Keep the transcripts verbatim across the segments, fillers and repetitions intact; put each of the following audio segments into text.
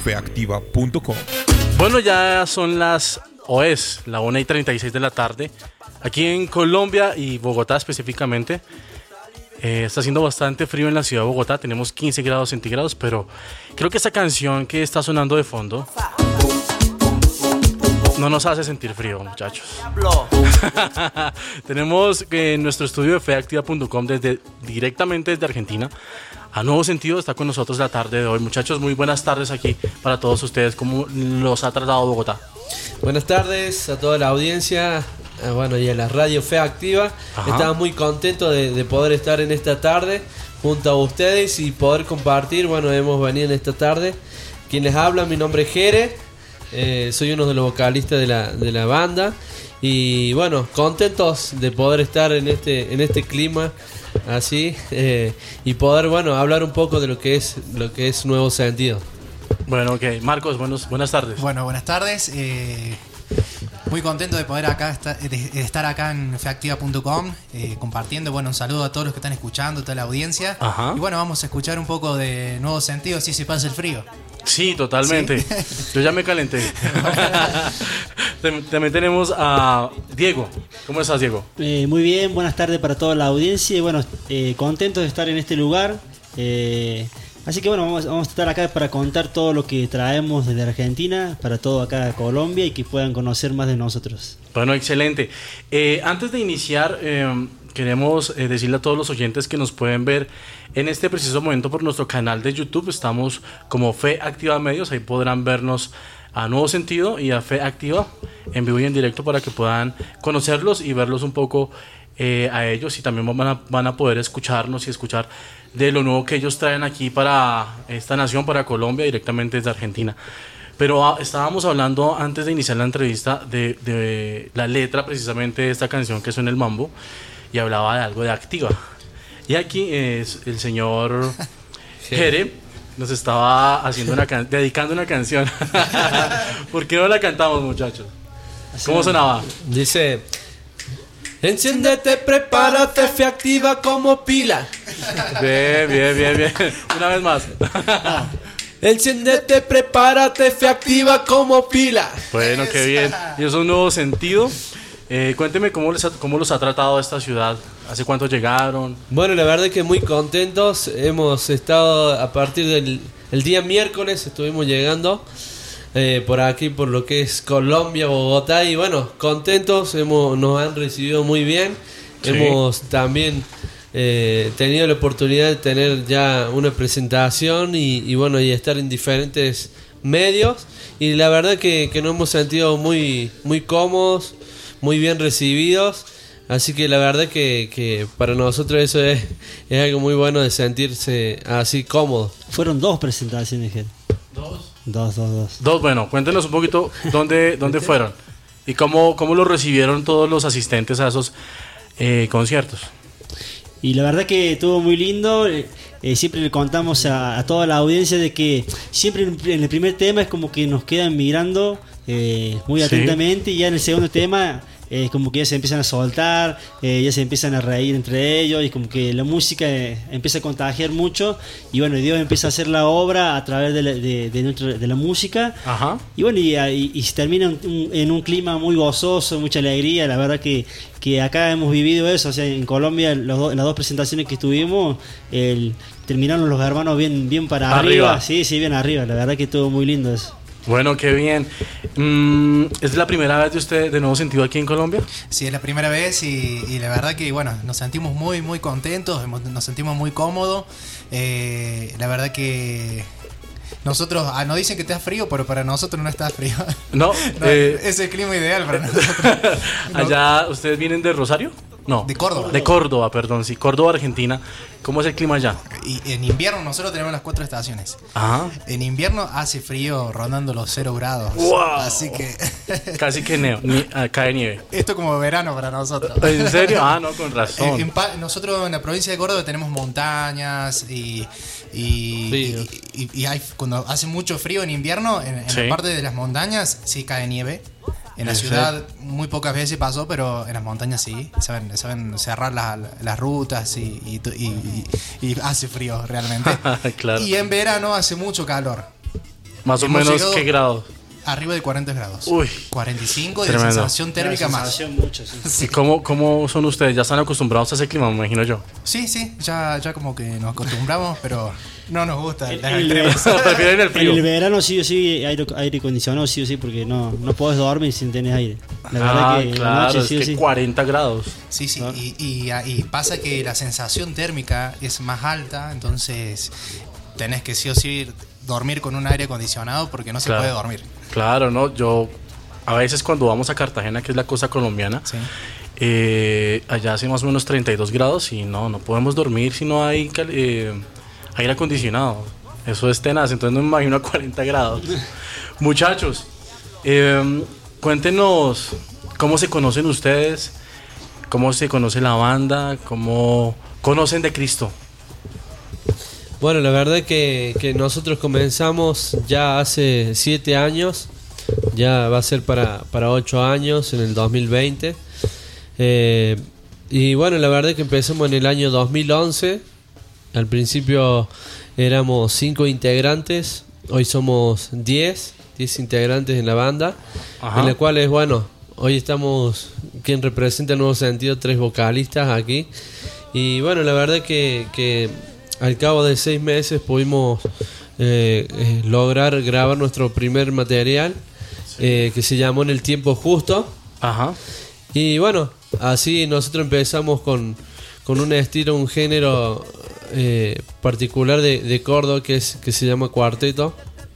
fe activa punto com. Bueno, ya son las, o es la una y treinta y seis de la tarde, aquí en Colombia y Bogotá específicamente. Eh, está haciendo bastante frío en la ciudad de Bogotá, tenemos quince grados centígrados, pero creo que esta canción que está sonando de fondo no nos hace sentir frío, muchachos. Tenemos eh, en nuestro estudio de fe activa punto com desde, directamente desde Argentina a Nuevo Sentido. Está con nosotros la tarde de hoy. Muchachos, muy buenas tardes aquí para todos ustedes. ¿Cómo los ha tratado Bogotá? Buenas tardes a toda la audiencia, eh, bueno, y a la radio Fe Activa. Ajá. Estamos muy contentos de, de poder estar en esta tarde junto a ustedes y poder compartir. Bueno, hemos venido en esta tarde. Quien les habla, mi nombre es Jere. Eh, soy uno de los vocalistas de la, de la banda y bueno, contentos de poder estar en este en este clima así eh, y poder bueno hablar un poco de lo que es lo que es Nuevo Sentido. Bueno, ok, Marcos, buenos, buenas tardes. Bueno, buenas tardes. Eh, muy contento de poder acá estar, de, de estar acá en fe activa punto com eh, compartiendo. Bueno, un saludo a todos los que están escuchando, toda la audiencia. Ajá. Y bueno, vamos a escuchar un poco de Nuevo Sentido, si se pasa el frío. Sí, totalmente. ¿Sí? Yo ya me calenté. También tenemos a Diego. ¿Cómo estás, Diego? Eh, muy bien, buenas tardes para toda la audiencia y bueno, eh, contentos de estar en este lugar. Eh, así que bueno, vamos, vamos a estar acá para contar todo lo que traemos desde Argentina, para todo acá de Colombia y que puedan conocer más de nosotros. Bueno, excelente. Eh, antes de iniciar, eh, queremos eh, decirle a todos los oyentes que nos pueden ver en este preciso momento por nuestro canal de YouTube. Estamos como Fe Activa Medios, ahí podrán vernos a Nuevo Sentido y a Fe Activa en vivo y en directo para que puedan conocerlos y verlos un poco eh, a ellos, y también van a, van a poder escucharnos y escuchar de lo nuevo que ellos traen aquí para esta nación, para Colombia, directamente desde Argentina. Pero ah, estábamos hablando antes de iniciar la entrevista de, de la letra precisamente de esta canción que suena el mambo, y hablaba de algo de Activa. Y aquí es el señor Jere nos estaba haciendo una can- dedicando una canción. ¿Por qué no la cantamos, muchachos? ¿Cómo sonaba? Dice: enciéndete, prepárate, Fe Activa como pila. Bien, bien, bien, bien. Una vez más. Enciéndete, prepárate, Fe Activa como pila. Bueno, qué bien. Y es un nuevo sentido. Eh, cuénteme cómo, les ha, cómo los ha tratado esta ciudad. ¿Hace cuánto llegaron? Bueno, la verdad es que muy contentos. Hemos estado a partir del el día miércoles, estuvimos llegando eh, por aquí, por lo que es Colombia, Bogotá. Y bueno, contentos, hemos, nos han recibido muy bien. Sí. Hemos también eh, tenido la oportunidad de tener ya una presentación y, y bueno, y estar en diferentes medios. Y la verdad que, que nos hemos sentido muy, muy cómodos, muy bien recibidos. Así que la verdad que, que para nosotros eso es, es algo muy bueno de sentirse así cómodo. Fueron dos presentaciones, Ger. Dos. Dos, dos, dos. Dos, bueno, cuéntenos un poquito dónde, dónde fueron y cómo, cómo lo recibieron todos los asistentes a esos eh, conciertos. Y la verdad que estuvo muy lindo. eh, eh, siempre le contamos a, a toda la audiencia de que siempre en, en el primer tema es como que nos quedan mirando eh, muy Sí. atentamente, y ya en el segundo tema es como que ya se empiezan a soltar, eh, ya se empiezan a reír entre ellos, y como que la música eh, empieza a contagiar mucho, y bueno, Dios empieza a hacer la obra a través de la, de, de nuestro- de la música. Ajá. Y bueno, y, y- y se termina en un, en un clima muy gozoso, mucha alegría. La verdad que, que acá hemos vivido eso. O sea, en Colombia, los do- las dos presentaciones que tuvimos, el, terminaron los hermanos bien, bien para arriba. Arriba. Sí, sí, bien arriba. La verdad que estuvo muy lindo eso. Bueno, qué bien. Mm, ¿Es la primera vez de usted de Nuevo Sentido aquí en Colombia? Sí, es la primera vez y, y la verdad que bueno, nos sentimos muy muy contentos, hemos- nos sentimos muy cómodos. Eh, la verdad que nosotros, ah, nos dicen que está frío, pero para nosotros no está frío. No. No, eh, es el clima ideal para nosotros. No. allá, ¿ustedes vienen de Rosario? No. De Córdoba. De Córdoba, perdón, sí. Córdoba, Argentina. ¿Cómo es el clima allá? Y en invierno nosotros tenemos las cuatro estaciones. Ajá. En invierno hace frío rondando los cero grados. Wow. Así que Casi que neo, ni, ah, cae nieve. esto como verano para nosotros. ¿En serio? Ah, no, con En- razón. en pa- nosotros en la provincia de Córdoba tenemos montañas y, y, Frío. y- y- y hay, cuando hace mucho frío en invierno, en, en Sí. la parte de las montañas sí cae nieve. En la ¿En ciudad muy pocas veces pasó, pero en las montañas sí. Saben, saben cerrar la- las rutas y, y, to- y- y- y hace frío realmente. Claro. Y en verano hace mucho calor. Más o Hemos menos, llegado ¿qué grado? Arriba de cuarenta grados. Uy. cuarenta y cinco de Tremendo. sensación térmica La más. sensación mucho, sí. ¿Y cómo, cómo son ustedes? ¿Ya están acostumbrados a ese clima, me imagino yo? Sí, sí, ya, ya como que nos acostumbramos, pero no nos gusta El- las el- extremas. Prefieren el En frío. el verano sí o sí, aire, aire acondicionado sí o sí, porque no, no podés dormir sin tener aire. La verdad Ah, que la claro, noche es sí o que sí. cuarenta grados. Sí, sí, y, y, y pasa que la sensación térmica es más alta, entonces tenés que sí o sí dormir con un aire acondicionado porque no se Claro. puede dormir. Claro, ¿no? Yo, a veces cuando vamos a Cartagena, que es la costa colombiana, Sí. eh, allá hace más o menos treinta y dos grados y no, no podemos dormir si no hay cal- eh, aire acondicionado. Eso es tenaz, entonces no me imagino a cuarenta grados. Muchachos, eh, cuéntenos cómo se conocen ustedes, cómo se conoce la banda, cómo conocen de Cristo. Bueno, la verdad que, que nosotros comenzamos ya hace siete años, ya va a ser para, para ocho años en el dos mil veinte. Eh, y bueno, la verdad que empezamos en el año dos mil once. Al principio éramos cinco integrantes, hoy somos diez, diez integrantes en la banda, Ajá. en la cual es bueno, hoy estamos, quien representa el Nuevo Sentido, tres vocalistas aquí. Y bueno, la verdad que, que al cabo de seis meses pudimos eh, eh, lograr grabar nuestro primer material, eh, que se llamó En el Tiempo Justo. Ajá. Y bueno, así nosotros empezamos con, con un estilo, un género eh, particular de, de Córdoba que, es, que se llama cuarteto.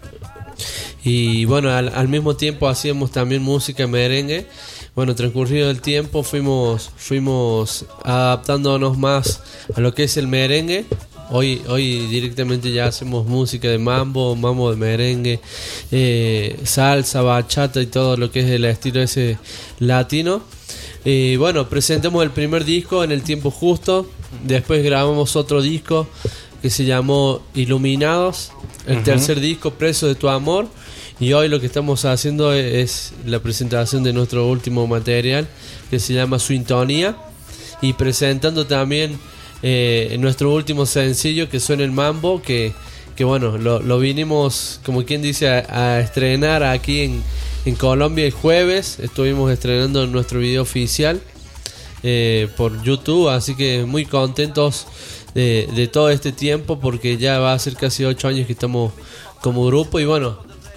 Y bueno, al, al mismo tiempo hacíamos también música merengue. Bueno, transcurrido el tiempo fuimos, fuimos adaptándonos más a lo que es el merengue. Hoy, hoy directamente ya hacemos música de mambo, mambo de merengue, eh, salsa, bachata y todo lo que es el estilo ese latino. Y bueno, presentamos el primer disco En el Tiempo Justo. Después grabamos otro disco que se llamó Iluminados. El Ujú. tercer disco, Preso de tu Amor. Y hoy lo que estamos haciendo es la presentación de nuestro último material que se llama Sintonía. Y presentando también eh, nuestro último sencillo que suena el mambo, que, que bueno, lo, lo vinimos, como quien dice, a, a estrenar aquí en, en Colombia el jueves. Estuvimos estrenando nuestro video oficial eh, por YouTube, así que muy contentos de, de todo este tiempo, porque ya va a ser casi ocho años que estamos como grupo y bueno,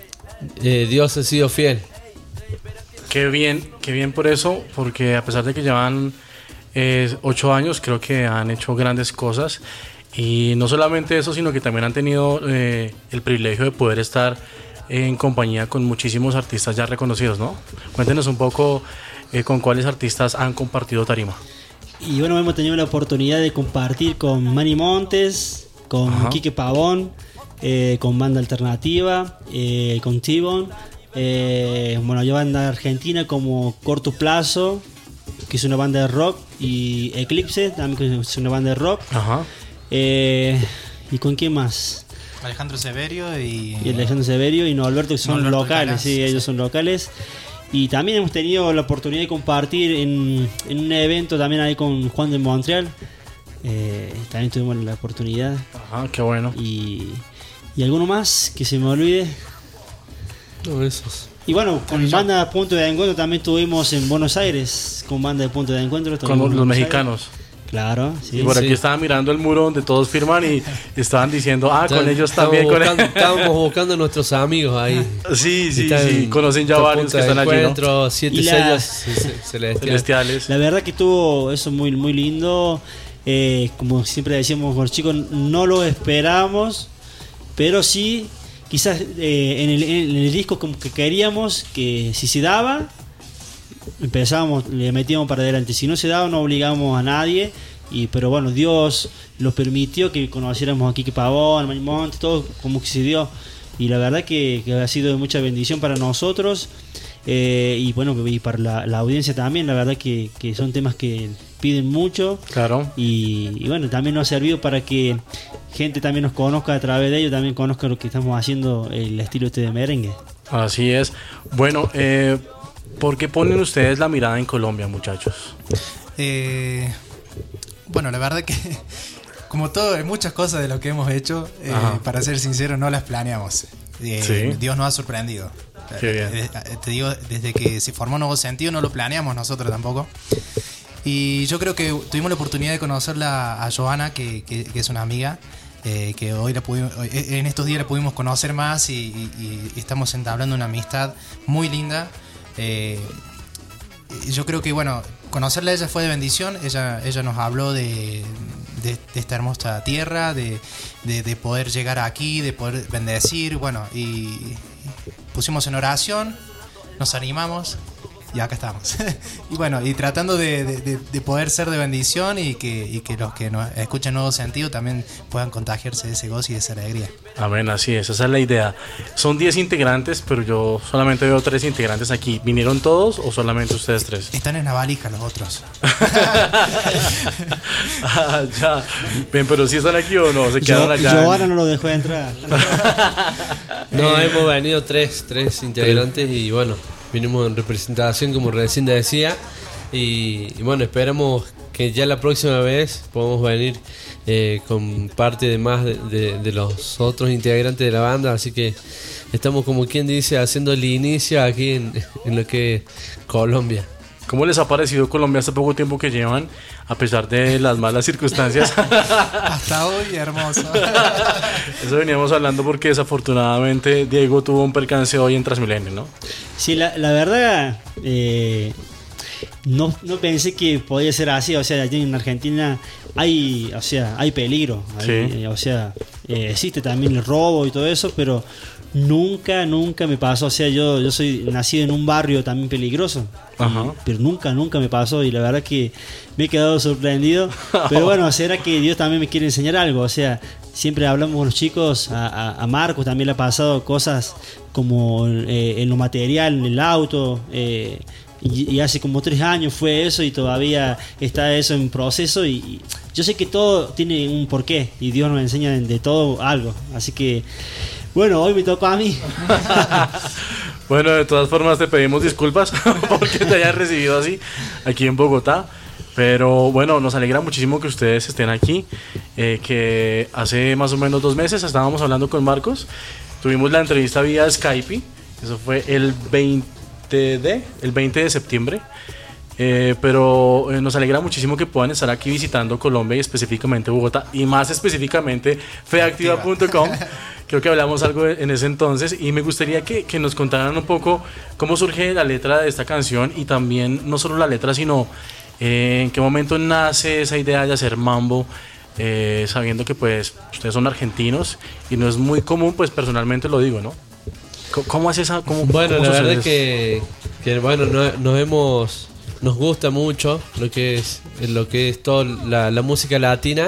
eh, Dios ha sido fiel. Qué bien, qué bien por eso, porque a pesar de que llevan eh, ocho años, creo que han hecho grandes cosas. Y no solamente eso, sino que también han tenido eh, el privilegio de poder estar en compañía con muchísimos artistas ya reconocidos, ¿no? Cuéntenos un poco eh, con cuáles artistas han compartido tarima. Y bueno, hemos tenido la oportunidad de compartir con Manny Montes, con Ajá. Quique Pavón, eh, con Banda Alternativa, eh, con T-Bone. Eh, bueno, hay banda argentina como Corto Plazo, que es una banda de rock, y Eclipse, también que es una banda de rock. Ajá. Eh, ¿Y con quién más? Alejandro Severio y... Y Alejandro Severio y Norberto, que son Norberto locales, Alcaraz, sí, sí. ellos son locales. Y también hemos tenido la oportunidad de compartir en, en un evento también ahí con Juan de Montreal. Eh, también tuvimos la oportunidad. Ajá, qué bueno. Y, y alguno más que se me olvide. No, esos. Y bueno, con banda Punto de Encuentro también estuvimos en Buenos Aires, con banda de Punto de Encuentro. Con estuvimos los, en los Buenos mexicanos. Aires. Claro, sí. Y por Sí. aquí estaba mirando el muro donde todos firman y estaban diciendo, ah, con ellos Estamos también. Con buscando, estábamos buscando a nuestros amigos ahí. Sí, sí, Están sí. Conocen ya por varios Punta que de están allí, ¿no? Encuentro, Siete Y la- sellos ce- ce- celestiales. Celestiales. La verdad que estuvo eso muy, muy lindo. Eh, como siempre decíamos con los chicos, no lo esperábamos, pero sí, quizás eh, en, el, en el disco como que queríamos que si se daba, empezábamos, le metíamos para adelante. Si no se daba, no obligábamos a nadie. Y, pero bueno, Dios los permitió que conociéramos a Quique Pavón, a Manny Montes, todo como que se dio. Y la verdad que, que ha sido de mucha bendición para nosotros. Eh, y bueno, y para la, la audiencia también, la verdad que, que son temas que piden mucho. Claro. Y, y bueno, también nos ha servido para que gente también nos conozca a través de ello, también conozca lo que estamos haciendo, el estilo este de merengue. Así es. Bueno, eh, ¿por qué ponen ustedes la mirada en Colombia, muchachos? Eh, bueno, la verdad que como todo, muchas cosas de lo que hemos hecho, eh, Ajá. para ser sincero, no las planeamos. Eh, Sí. Dios nos ha sorprendido. Qué bien. Eh, eh, Te digo, desde que se formó Nuevo Sentido no lo planeamos nosotros tampoco. Y yo creo que tuvimos la oportunidad de conocerla a Johanna, que, que, que es una amiga, eh, que hoy la pudimos, en estos días la pudimos conocer más y, y, y estamos entablando una amistad muy linda. Eh, yo creo que, bueno, conocerla a ella fue de bendición. Ella, ella nos habló de, de, de esta hermosa tierra, de, de, de poder llegar aquí, de poder bendecir, bueno, y pusimos en oración, nos animamos y acá estamos. Y bueno, y tratando de, de, de, de poder ser de bendición y que, y que los que nos escuchen Nuevo Sentido también puedan contagiarse de ese gozo y de esa alegría. Amén, así es, esa es la idea. Son diez integrantes, pero yo solamente veo tres integrantes aquí. ¿Vinieron todos o solamente ustedes tres? Están en la valija los otros. Ah, ya. Bien, pero si están aquí o no, se quedaron Yo, allá. Johanna no lo dejó entrar. No, hemos venido tres, tres integrantes y bueno, vinimos en representación como recién decía y, y bueno, esperamos que ya la próxima vez podamos venir eh, con parte de más de, de, de los otros integrantes de la banda, así que estamos como quien dice haciendo el inicio aquí en, en lo que es Colombia. ¿Cómo les ha parecido Colombia este poco tiempo que llevan, a pesar de las malas circunstancias? Hasta hoy, hermoso. Eso veníamos hablando porque desafortunadamente Diego tuvo un percance hoy en Transmilenio, ¿no? Sí, la, la verdad, eh, no, no pensé que podía ser así. O sea, allí en Argentina hay, o sea, hay peligro. Hay, Sí. eh, o sea, eh, existe también el robo y todo eso, pero nunca, nunca me pasó. O sea, yo, yo soy nacido en un barrio también peligroso. Ajá. Y- pero nunca, nunca me pasó. Y la verdad que me he quedado sorprendido. Pero bueno, será que Dios también me quiere enseñar algo. O sea, siempre hablamos con los chicos. A, a, a Marcos también le ha pasado cosas como eh, en lo material, en el auto. Eh, y, y hace como tres años fue eso y todavía está eso en proceso. Y, y yo sé que todo tiene un porqué. Y Dios nos enseña de todo algo. Así que, bueno, hoy me tocó a mí. Bueno, de todas formas te pedimos disculpas porque te hayas recibido así aquí en Bogotá. Pero bueno, nos alegra muchísimo que ustedes estén aquí. eh, que hace más o menos dos meses estábamos hablando con Marcos. Tuvimos la entrevista vía Skype. Eso fue el veinte de, el veinte de septiembre. Eh, pero eh, nos alegra muchísimo que puedan estar aquí visitando Colombia y específicamente Bogotá y más específicamente feactiva punto com. Creo que hablamos algo en ese entonces y me gustaría que, que nos contaran un poco cómo surge la letra de esta canción y también no solo la letra sino eh, en qué momento nace esa idea de hacer mambo, eh, sabiendo que pues ustedes son argentinos y no es muy común, pues personalmente lo digo, ¿no? ¿Cómo, cómo es esa? Cómo, Bueno, cómo la sucede verdad eso? es que, que bueno, no- nos hemos nos gusta mucho lo que es lo que es toda la, la música latina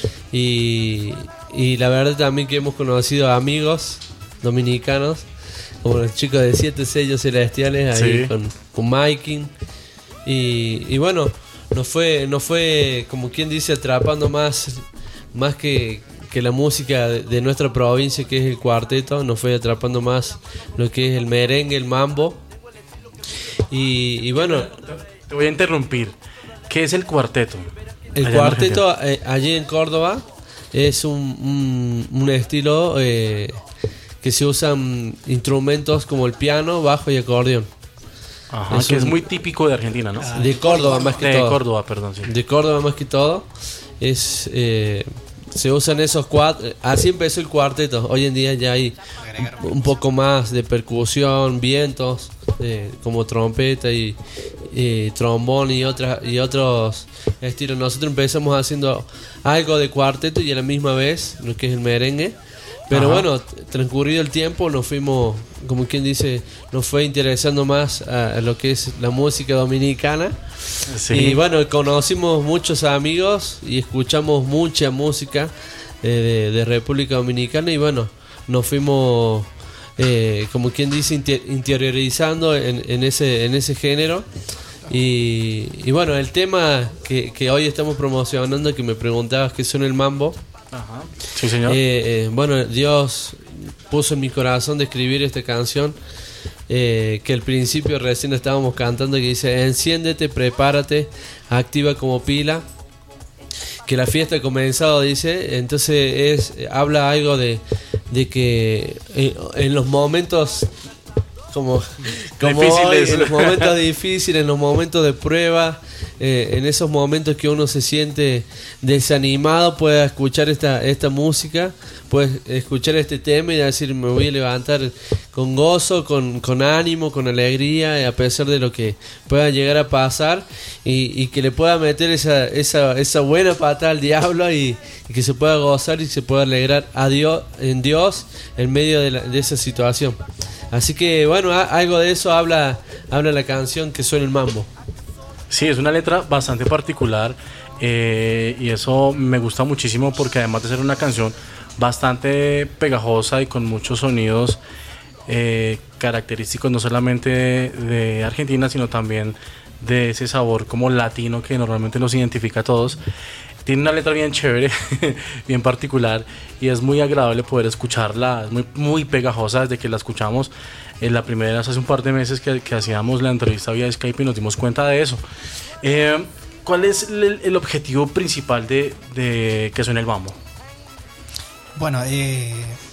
y, y la verdad también que hemos conocido amigos dominicanos como los chicos de Siete Sellos Celestiales ahí Sí. con, con Mikey y, y bueno, nos fue nos fue como quien dice atrapando más más que que la música de, de nuestra provincia, que es el cuarteto, nos fue atrapando más lo que es el merengue, el mambo. Y, y bueno, Te voy a interrumpir. ¿Qué es el cuarteto? el Allá en cuarteto Argentina. eh, allí en Córdoba es un, un, un estilo eh, que se usan instrumentos como el piano, bajo y acordeón. Ajá, es que es un- muy típico de Argentina, ¿no? De Córdoba más que de todo. Córdoba, perdón, sí. De Córdoba más que todo. Es, eh, se usan esos cuatro. Así empezó el cuarteto. Hoy en día ya hay un, un poco más de percusión, vientos, eh, como trompeta y, y trombón y, otras y otros estilos. Nosotros empezamos haciendo algo de cuarteto y a la misma vez lo que es el merengue. Pero Ajá. bueno, t- transcurrido el tiempo nos fuimos, como quien dice, nos fue interesando más a, a lo que es la música dominicana. Sí. Y bueno, conocimos muchos amigos y escuchamos mucha música eh, de, de República Dominicana y bueno, nos fuimos, eh, como quien dice, inter- interiorizando en, en ese, en ese género. Y, y bueno, el tema que, que hoy estamos promocionando, que me preguntabas qué son el mambo. Ajá. Sí, señor. Eh, eh, bueno, Dios puso en mi corazón de escribir esta canción eh, que al principio recién estábamos cantando, que dice: enciéndete, prepárate, activa como pila, que la fiesta ha comenzado, dice. Entonces es habla algo de, de que en, en los momentos como, como difíciles. hoy, en los momentos difíciles, en los momentos de prueba, eh, en esos momentos que uno se siente desanimado, pueda escuchar esta, esta música, puedes escuchar este tema y decir, me voy a levantar con gozo, con, con ánimo, con alegría, a pesar de lo que pueda llegar a pasar, y, y que le pueda meter esa, esa, esa buena patada al diablo, y, y que se pueda gozar y se pueda alegrar a Dios, en Dios en medio de, la, de esa situación. Así que bueno, a, algo de eso habla, habla la canción que suena el mambo. Sí, es una letra bastante particular, eh, y eso me gusta muchísimo porque además de ser una canción bastante pegajosa y con muchos sonidos eh, característicos no solamente de, de Argentina, sino también de ese sabor como latino que normalmente los identifica a todos. Tiene una letra bien chévere, bien particular, y es muy agradable poder escucharla. Es muy, muy pegajosa desde que la escuchamos. En la primera vez hace un par de meses que, que hacíamos la entrevista vía Skype y nos dimos cuenta de eso. Eh, ¿Cuál es el, el objetivo principal de, de que suene el mambo? Bueno, eh,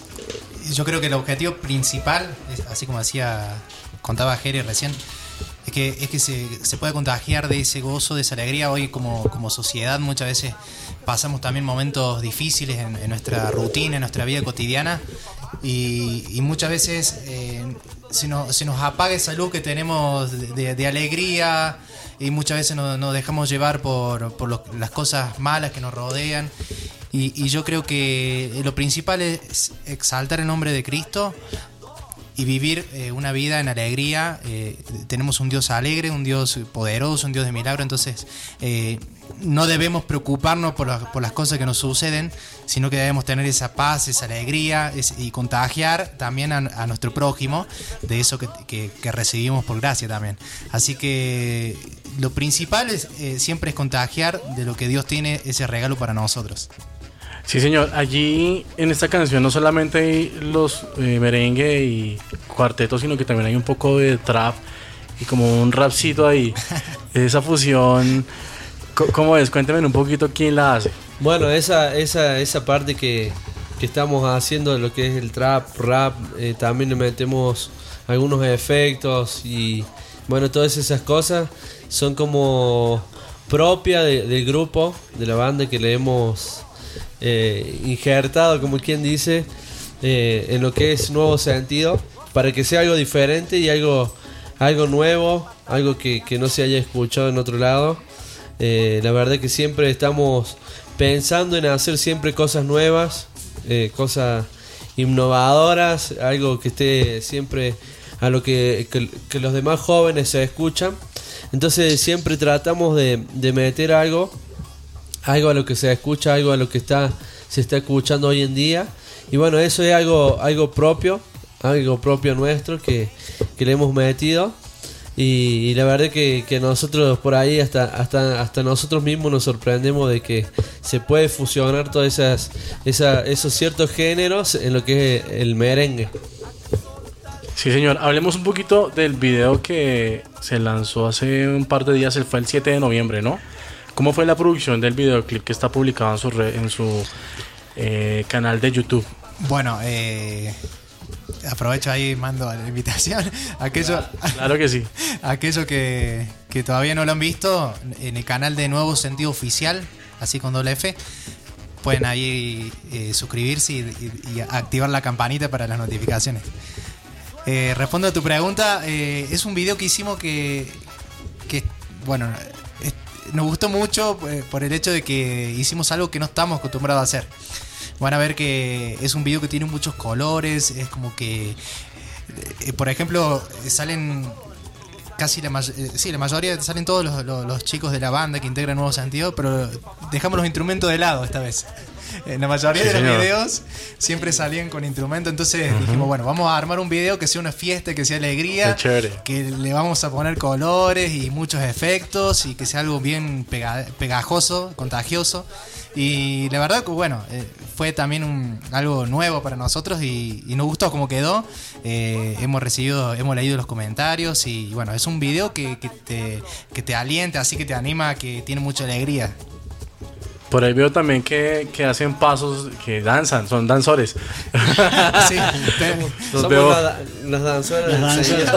yo creo que el objetivo principal, es, así como decía, contaba Jere recién, es que, es que se, se pueda contagiar de ese gozo, de esa alegría. Hoy como, como sociedad muchas veces pasamos también momentos difíciles en, en nuestra rutina, en nuestra vida cotidiana, y, y muchas veces eh, se, nos, se nos apaga esa luz que tenemos de, de, de alegría, y muchas veces nos, nos dejamos llevar por, por los, las cosas malas que nos rodean. Y, y yo creo que lo principal es exaltar el nombre de Cristo y vivir eh, una vida en alegría. Eh, tenemos un Dios alegre, un Dios poderoso, un Dios de milagro. Entonces eh, no debemos preocuparnos por, la, por las cosas que nos suceden, sino que debemos tener esa paz, esa alegría, es, y contagiar también a, a nuestro prójimo de eso que, que, que recibimos por gracia también. Así que lo principal es, eh, siempre es contagiar de lo que Dios tiene, ese regalo para nosotros. Sí, señor. Allí en esta canción no solamente hay los eh, merengue y cuartetos, sino que también hay un poco de trap y como un rapcito ahí. Esa fusión, ¿cómo es? Cuénteme un poquito quién la hace. Bueno, esa, esa, esa parte que, que estamos haciendo de lo que es el trap, rap, eh, también le metemos algunos efectos y bueno, todas esas cosas son como propia de, del grupo, de la banda, que le hemos eh, injertado, como quien dice, eh, en lo que es nuevo sentido, para que sea algo diferente y algo, algo nuevo, algo que, que no se haya escuchado en otro lado. Eh, la verdad que siempre estamos pensando en hacer siempre cosas nuevas, eh, cosas innovadoras, algo que esté siempre a lo que, que, que los demás jóvenes se escuchan. Entonces siempre tratamos de, de meter algo, algo a lo que se escucha, algo a lo que está se está escuchando hoy en día. Y bueno, eso es algo, algo propio, algo propio nuestro que, que le hemos metido. Y, y la verdad que, que nosotros por ahí hasta, hasta, hasta nosotros mismos nos sorprendemos de que se puede fusionar todos esas, esa, esos ciertos géneros en lo que es el merengue. Sí, señor. Hablemos un poquito del video que se lanzó hace un par de días. Fue el siete de noviembre, ¿no? ¿Cómo fue la producción del videoclip que está publicado en su, red, en su eh, canal de YouTube? Bueno, eh... aprovecho ahí y mando la invitación. Aquello, claro, claro que sí. Aquellos que, que todavía no lo han visto, en el canal de Nuevo Sentido Oficial, así con doble F, pueden ahí eh, suscribirse y, y, y activar la campanita para las notificaciones. Eh, respondo a tu pregunta. Eh, es un video que hicimos que, que bueno, es, nos gustó mucho eh, por el hecho de que hicimos algo que no estamos acostumbrados a hacer. Van a ver que es un video que tiene muchos colores, es como que, eh, por ejemplo, salen casi la, may- eh, sí, la mayoría, salen todos los, los, los chicos de la banda que integran Nuevo Sentido, pero dejamos los instrumentos de lado esta vez. En la mayoría sí, de los señor. videos siempre salían con instrumentos, entonces uh-huh. dijimos, bueno, vamos a armar un video que sea una fiesta, que sea alegría, que le vamos a poner colores y muchos efectos y que sea algo bien pega- pegajoso, contagioso. Y la verdad que bueno, eh, fue también un, algo nuevo para nosotros y, y nos gustó cómo quedó. Eh, hemos recibido, hemos leído los comentarios y bueno, es un video que, que, te, que te alienta, así que te anima, que tiene mucha alegría. Por ahí veo también que, que hacen pasos, que danzan, son danzores. Sí, te- Los Somos veo la- las danzoras Las del Señor.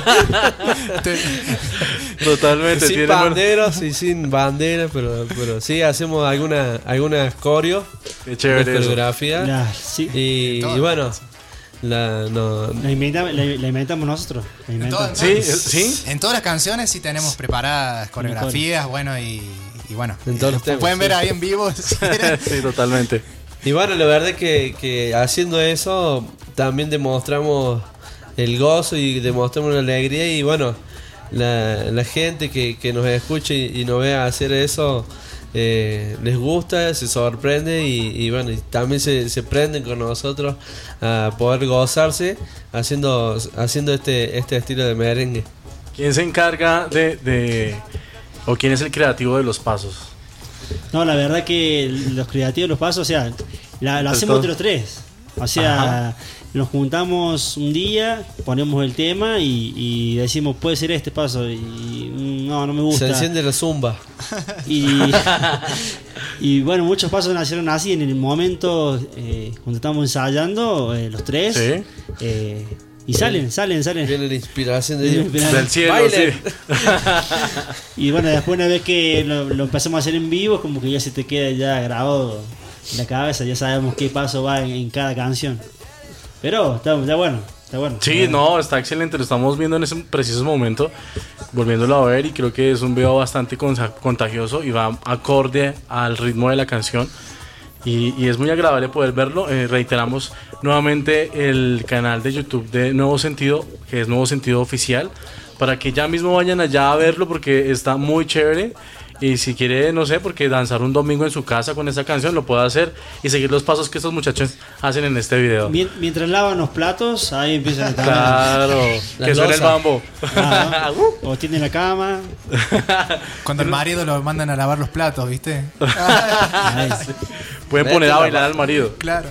te- totalmente. Sin tienen buen- banderas y sin banderas, pero, pero sí hacemos alguna, algunas coreos, Qué unas chévere eso. coreografías. La, sí, Y, Todo. y bueno, la, no, la, inventa- la- la inventamos nosotros. La inventamos. todo- Sí, eh, sí. En todas las canciones sí tenemos preparadas coreografías, bueno, y, y bueno. En todos eh, los temas, pueden ver sí. ahí en vivo si quieren. Sí, totalmente. y bueno, la verdad que, que haciendo eso también demostramos el gozo y demostramos la alegría y bueno, la, la gente que, que nos escucha y, y nos ve hacer eso eh, les gusta, se sorprende y, y bueno, y también se, se prenden con nosotros a poder gozarse haciendo, haciendo este, este estilo de merengue. ¿Quién se encarga de, de... o quién es el creativo de los pasos? No, la verdad que los creativos, los pasos, o sea, la- lo Pues hacemos todo. entre los tres. O sea, Ajá. nos juntamos un día, ponemos el tema y, y decimos, puede ser este paso. Y mm, no, no me gusta. Se enciende la zumba. Y, y bueno, muchos pasos nacieron así en el momento eh, cuando estamos ensayando, eh, los tres. Sí. eh, y salen, salen, salen. Viene la inspiración de Viene la Dios. inspiración. Del cielo, Bailen. sí. Y bueno, después una vez que lo, lo empezamos a hacer en vivo, como que ya se te queda ya grabado en la cabeza, ya sabemos qué paso va en, en cada canción. Pero está, está bueno, está bueno. Sí, no, está excelente, lo estamos viendo en ese preciso momento, volviéndolo a ver y creo que es un video bastante consa- contagioso y va acorde al ritmo de la canción y, y es muy agradable poder verlo. Eh, reiteramos nuevamente el canal de YouTube de Nuevo Sentido, que es Nuevo Sentido Oficial, para que ya mismo vayan allá a verlo porque está muy chévere. Y si quiere, no sé, porque danzar un domingo en su casa con esta canción lo puede hacer y seguir los pasos que estos muchachos hacen en este video. Mien- Mientras lavan los platos, ahí empiezan a estar. Claro, Las que suena el losas. bambo. Ah, ¿no? O tienen la cama. Cuando el marido lo mandan a lavar los platos, ¿viste? Ahí. Pueden Vete poner a la bailar ma- al marido. Claro.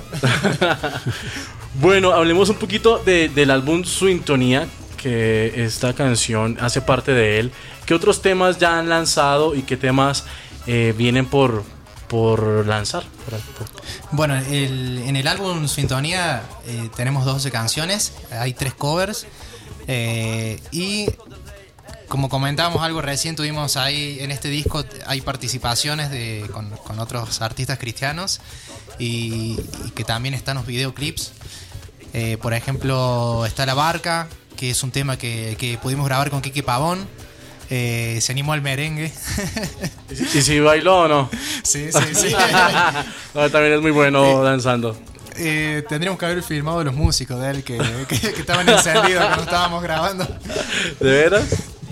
Bueno, hablemos un poquito de- del álbum Sintonía, que esta canción hace parte de él. ¿Qué otros temas ya han lanzado y qué temas eh, vienen por, por lanzar? Por- por- Bueno, el- en el álbum Sintonía eh, tenemos doce canciones, hay tres covers eh, y como comentábamos algo recién, tuvimos ahí en este disco hay participaciones de, con, con otros artistas cristianos y, y que también están los videoclips. Eh, por ejemplo, está La Barca, que es un tema que, que pudimos grabar con Kike Pavón. Eh, se animó al merengue. ¿Y si bailó o no? Sí, sí, sí. No, también es muy bueno danzando. Eh, tendríamos que haber filmado los músicos de él que, que, que estaban encendidos cuando estábamos grabando. ¿De veras?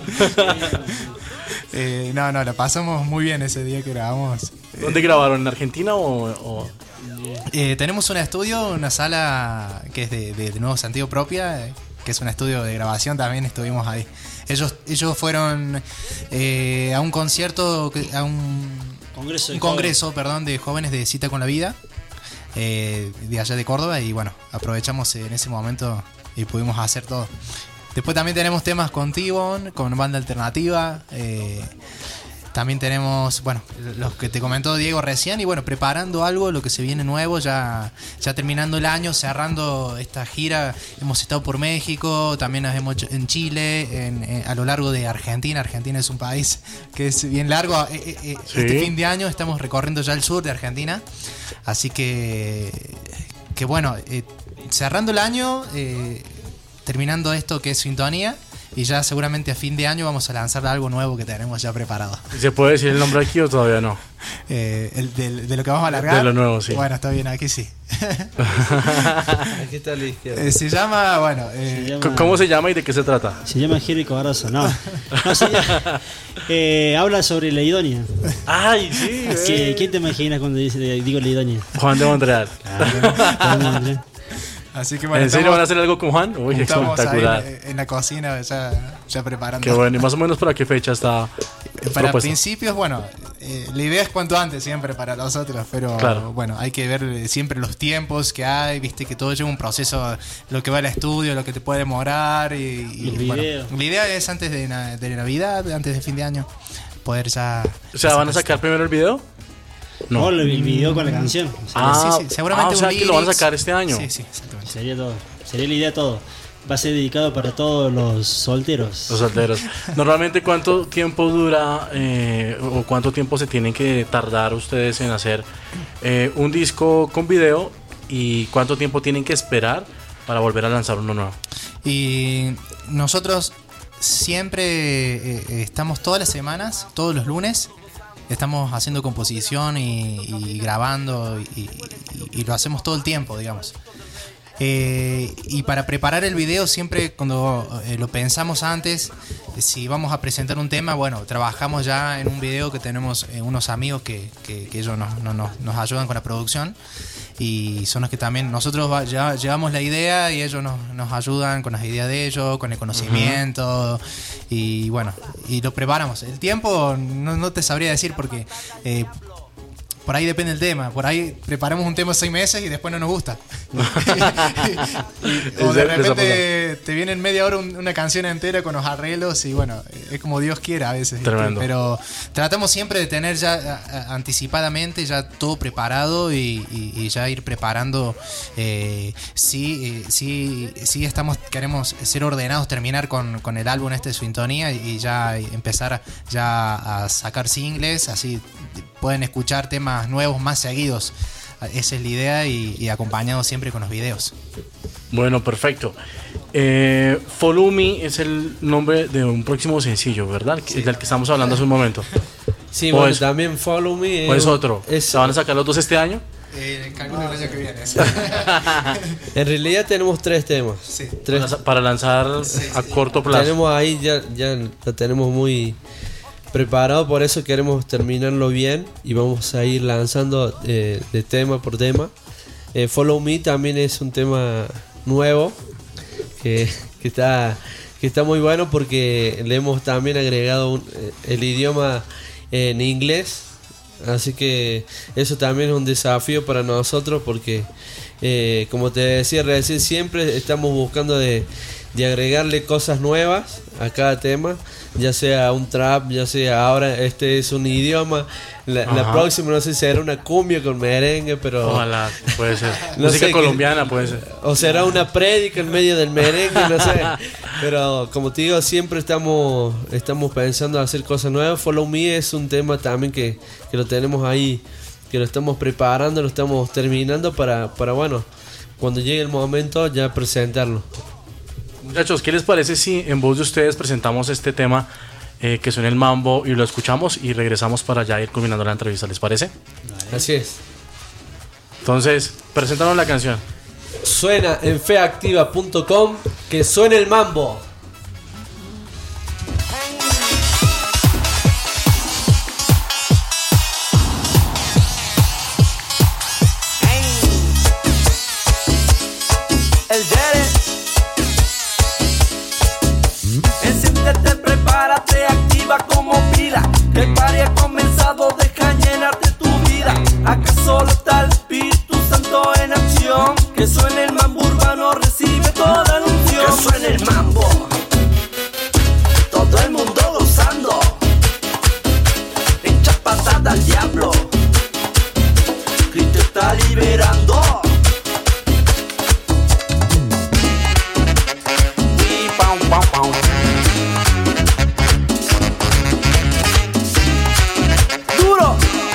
Eh, no, no, la pasamos muy bien ese día que grabamos. ¿Dónde grabaron? ¿En Argentina o...? o- Eh, tenemos un estudio, una sala que es de, de, de Nuevo Sentido propia, eh, que es un estudio de grabación, también estuvimos ahí. Ellos, ellos fueron eh, a un concierto, que- a un Congreso de un congreso, perdón, de jóvenes de Cita con la Vida, eh, de allá de Córdoba, y bueno, aprovechamos en ese momento y pudimos hacer todo. Después también tenemos temas con T-Bone, con banda alternativa. eh, también tenemos, bueno, los que te comentó Diego recién, y bueno, preparando algo, lo que se viene nuevo, ya, ya terminando el año, cerrando esta gira. Hemos estado por México, también nos hemos hecho en Chile, en, en- a lo largo de Argentina. Argentina es un país que es bien largo. Eh, eh, eh, Sí. Este fin de año estamos recorriendo ya el sur de Argentina. Así que, que bueno, eh, cerrando el año, eh, terminando esto que es Sintonía, y ya seguramente a fin de año vamos a lanzar algo nuevo que tenemos ya preparado. ¿Se puede decir el nombre aquí o todavía no? Eh, el, del- de, lo que vamos a alargar. De lo nuevo, sí. Bueno, está bien, aquí sí. Aquí está a la izquierda. Eh, se llama, bueno, eh, Se llama- C- ¿Cómo se llama y de qué se trata? Se llama Jerico Barroso, no. No, se llama- eh, habla sobre la idonia. ¡Ay, sí! ¿Qué- eh. ¿Quién te imaginas cuando dice, digo la idonia? Juan de Montreal. así que bueno. ¿En serio estamos- van a hacer algo con Juan? Uy, estamos ahí espectacular. en, en la cocina ya, ya preparando. Qué bueno. ¿Y más o menos para qué fecha está Para propuesta? principios, bueno, eh, la idea es cuanto antes siempre para nosotros, pero Claro. bueno, hay que ver eh, siempre los tiempos que hay, viste que todo lleva un proceso, lo que va al estudio, lo que te puede demorar y, y, El bueno, video. la idea es antes de, na- de Navidad, antes de fin de año, poder ya... O sea, ¿van a sacar primero el video? No. O el el video con la canción. O sea, Ah, sí, sí, seguramente ah, o sea un que lo van a lyrics. sacar este año. Sí, sí, exactamente. sería todo. Sería la idea todo. Va a ser dedicado para todos los solteros. Los solteros. Normalmente, ¿cuánto tiempo dura eh, o cuánto tiempo se tienen que tardar ustedes en hacer eh, un disco con video y cuánto tiempo tienen que esperar para volver a lanzar uno nuevo? Y nosotros siempre eh, estamos todas las semanas, todos los lunes, estamos haciendo composición y, y grabando y, y, y lo hacemos todo el tiempo, digamos. Eh, y para preparar el video siempre cuando eh, lo pensamos antes, eh, si vamos a presentar un tema, bueno, trabajamos ya en un video que tenemos eh, unos amigos que, que, que ellos nos, nos, nos, nos ayudan con la producción y son los que también nosotros va, ya, llevamos la idea y ellos nos, nos ayudan con las ideas de ellos, con el conocimiento. Uh-huh. Y bueno, y lo preparamos. El tiempo no, no te sabría decir porque eh, por ahí depende el tema. Por ahí preparamos un tema seis meses y después no nos gusta. O de repente te viene en media hora un, una canción entera con los arreglos y bueno, es como Dios quiera a veces. Tremendo. Pero tratamos siempre de tener ya a, a, anticipadamente ya todo preparado y, y, y ya ir preparando. Eh, sí, eh, sí, sí estamos, queremos ser ordenados, terminar con, con el álbum este de Sintonía y ya empezar ya a sacar singles, así pueden escuchar temas nuevos más seguidos. Esa es la idea y, y acompañado siempre con los videos. Bueno, perfecto. Eh, Follow Me es el nombre de un próximo sencillo, ¿verdad? Sí. Del que estamos hablando hace un momento. Sí, bueno, es, también Follow Me. ¿O es otro? Es, ¿Se van a sacar los dos este año? Eh, calculo el año que viene. En realidad tenemos tres temas. Sí. Tres. Para, para lanzar sí, a sí. corto plazo. Tenemos ahí, ya, ya lo tenemos muy preparado, por eso queremos terminarlo bien y vamos a ir lanzando eh, de tema por tema. eh, Follow Me también es un tema nuevo que, que está que está muy bueno porque le hemos también agregado un, eh, el idioma eh, en inglés, así que eso también es un desafío para nosotros porque eh, como te decía recién, siempre estamos buscando de, de agregarle cosas nuevas a cada tema, ya sea un trap, ya sea ahora este es un idioma, la, la próxima no sé si será una cumbia con merengue, pero ojalá, puede ser no música sé colombiana que, puede ser, o será una prédica en medio del merengue, no sé, pero como te digo, siempre estamos estamos pensando en hacer cosas nuevas. Follow Me es un tema también que, que lo tenemos ahí, que lo estamos preparando, lo estamos terminando para, para bueno, cuando llegue el momento ya presentarlo. Muchachos, ¿qué les parece si en voz de ustedes presentamos este tema eh, que suena el mambo y lo escuchamos y regresamos para ya ir culminando la entrevista? ¿Les parece? Así es. Entonces, preséntanos la canción. Suena en fe activa punto com, que suene el mambo. El Jere. Enciéndete, prepárate, activa como pila. Que el party ha comenzado, deja llenarte tu vida. Acá solo está el Espíritu Santo en acción. Que suene el mambo urbano, recibe toda la unción. Que suene el mambo, todo el mundo gozando. Echa patada al diablo, Cristo está liberando. Duro,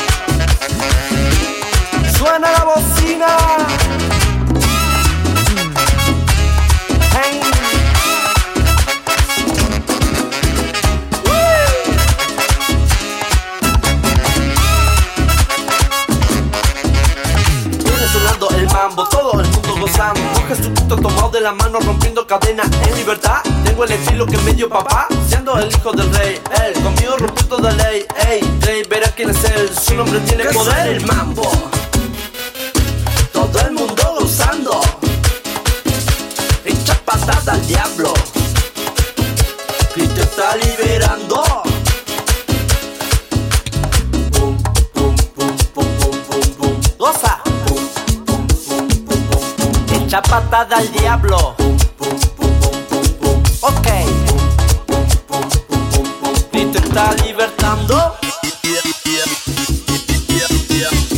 suena la bocina. Hey. Viene sonando el mambo, todo el mundo gozando. Jesucristo tomado de la mano, rompiendo cadenas en libertad. Tengo el estilo que me dio papá, siendo el hijo del rey. Él conmigo rompió toda ley. Ey, rey, verás quién es él. Su nombre tiene poder. El mambo, todo el mundo gozando. Echa patada al diablo, Cristo está liberando. Pum, pum, pum, pum, pum, pum, pum. Goza. Echa patada al diablo. Ok. Cristo está libertando.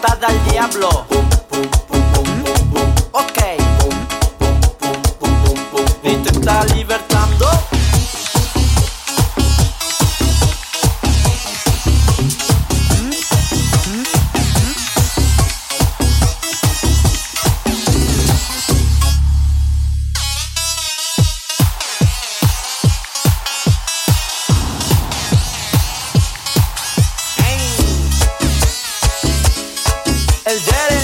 patada al diablo. Ok. Y te está libertando. El Jere.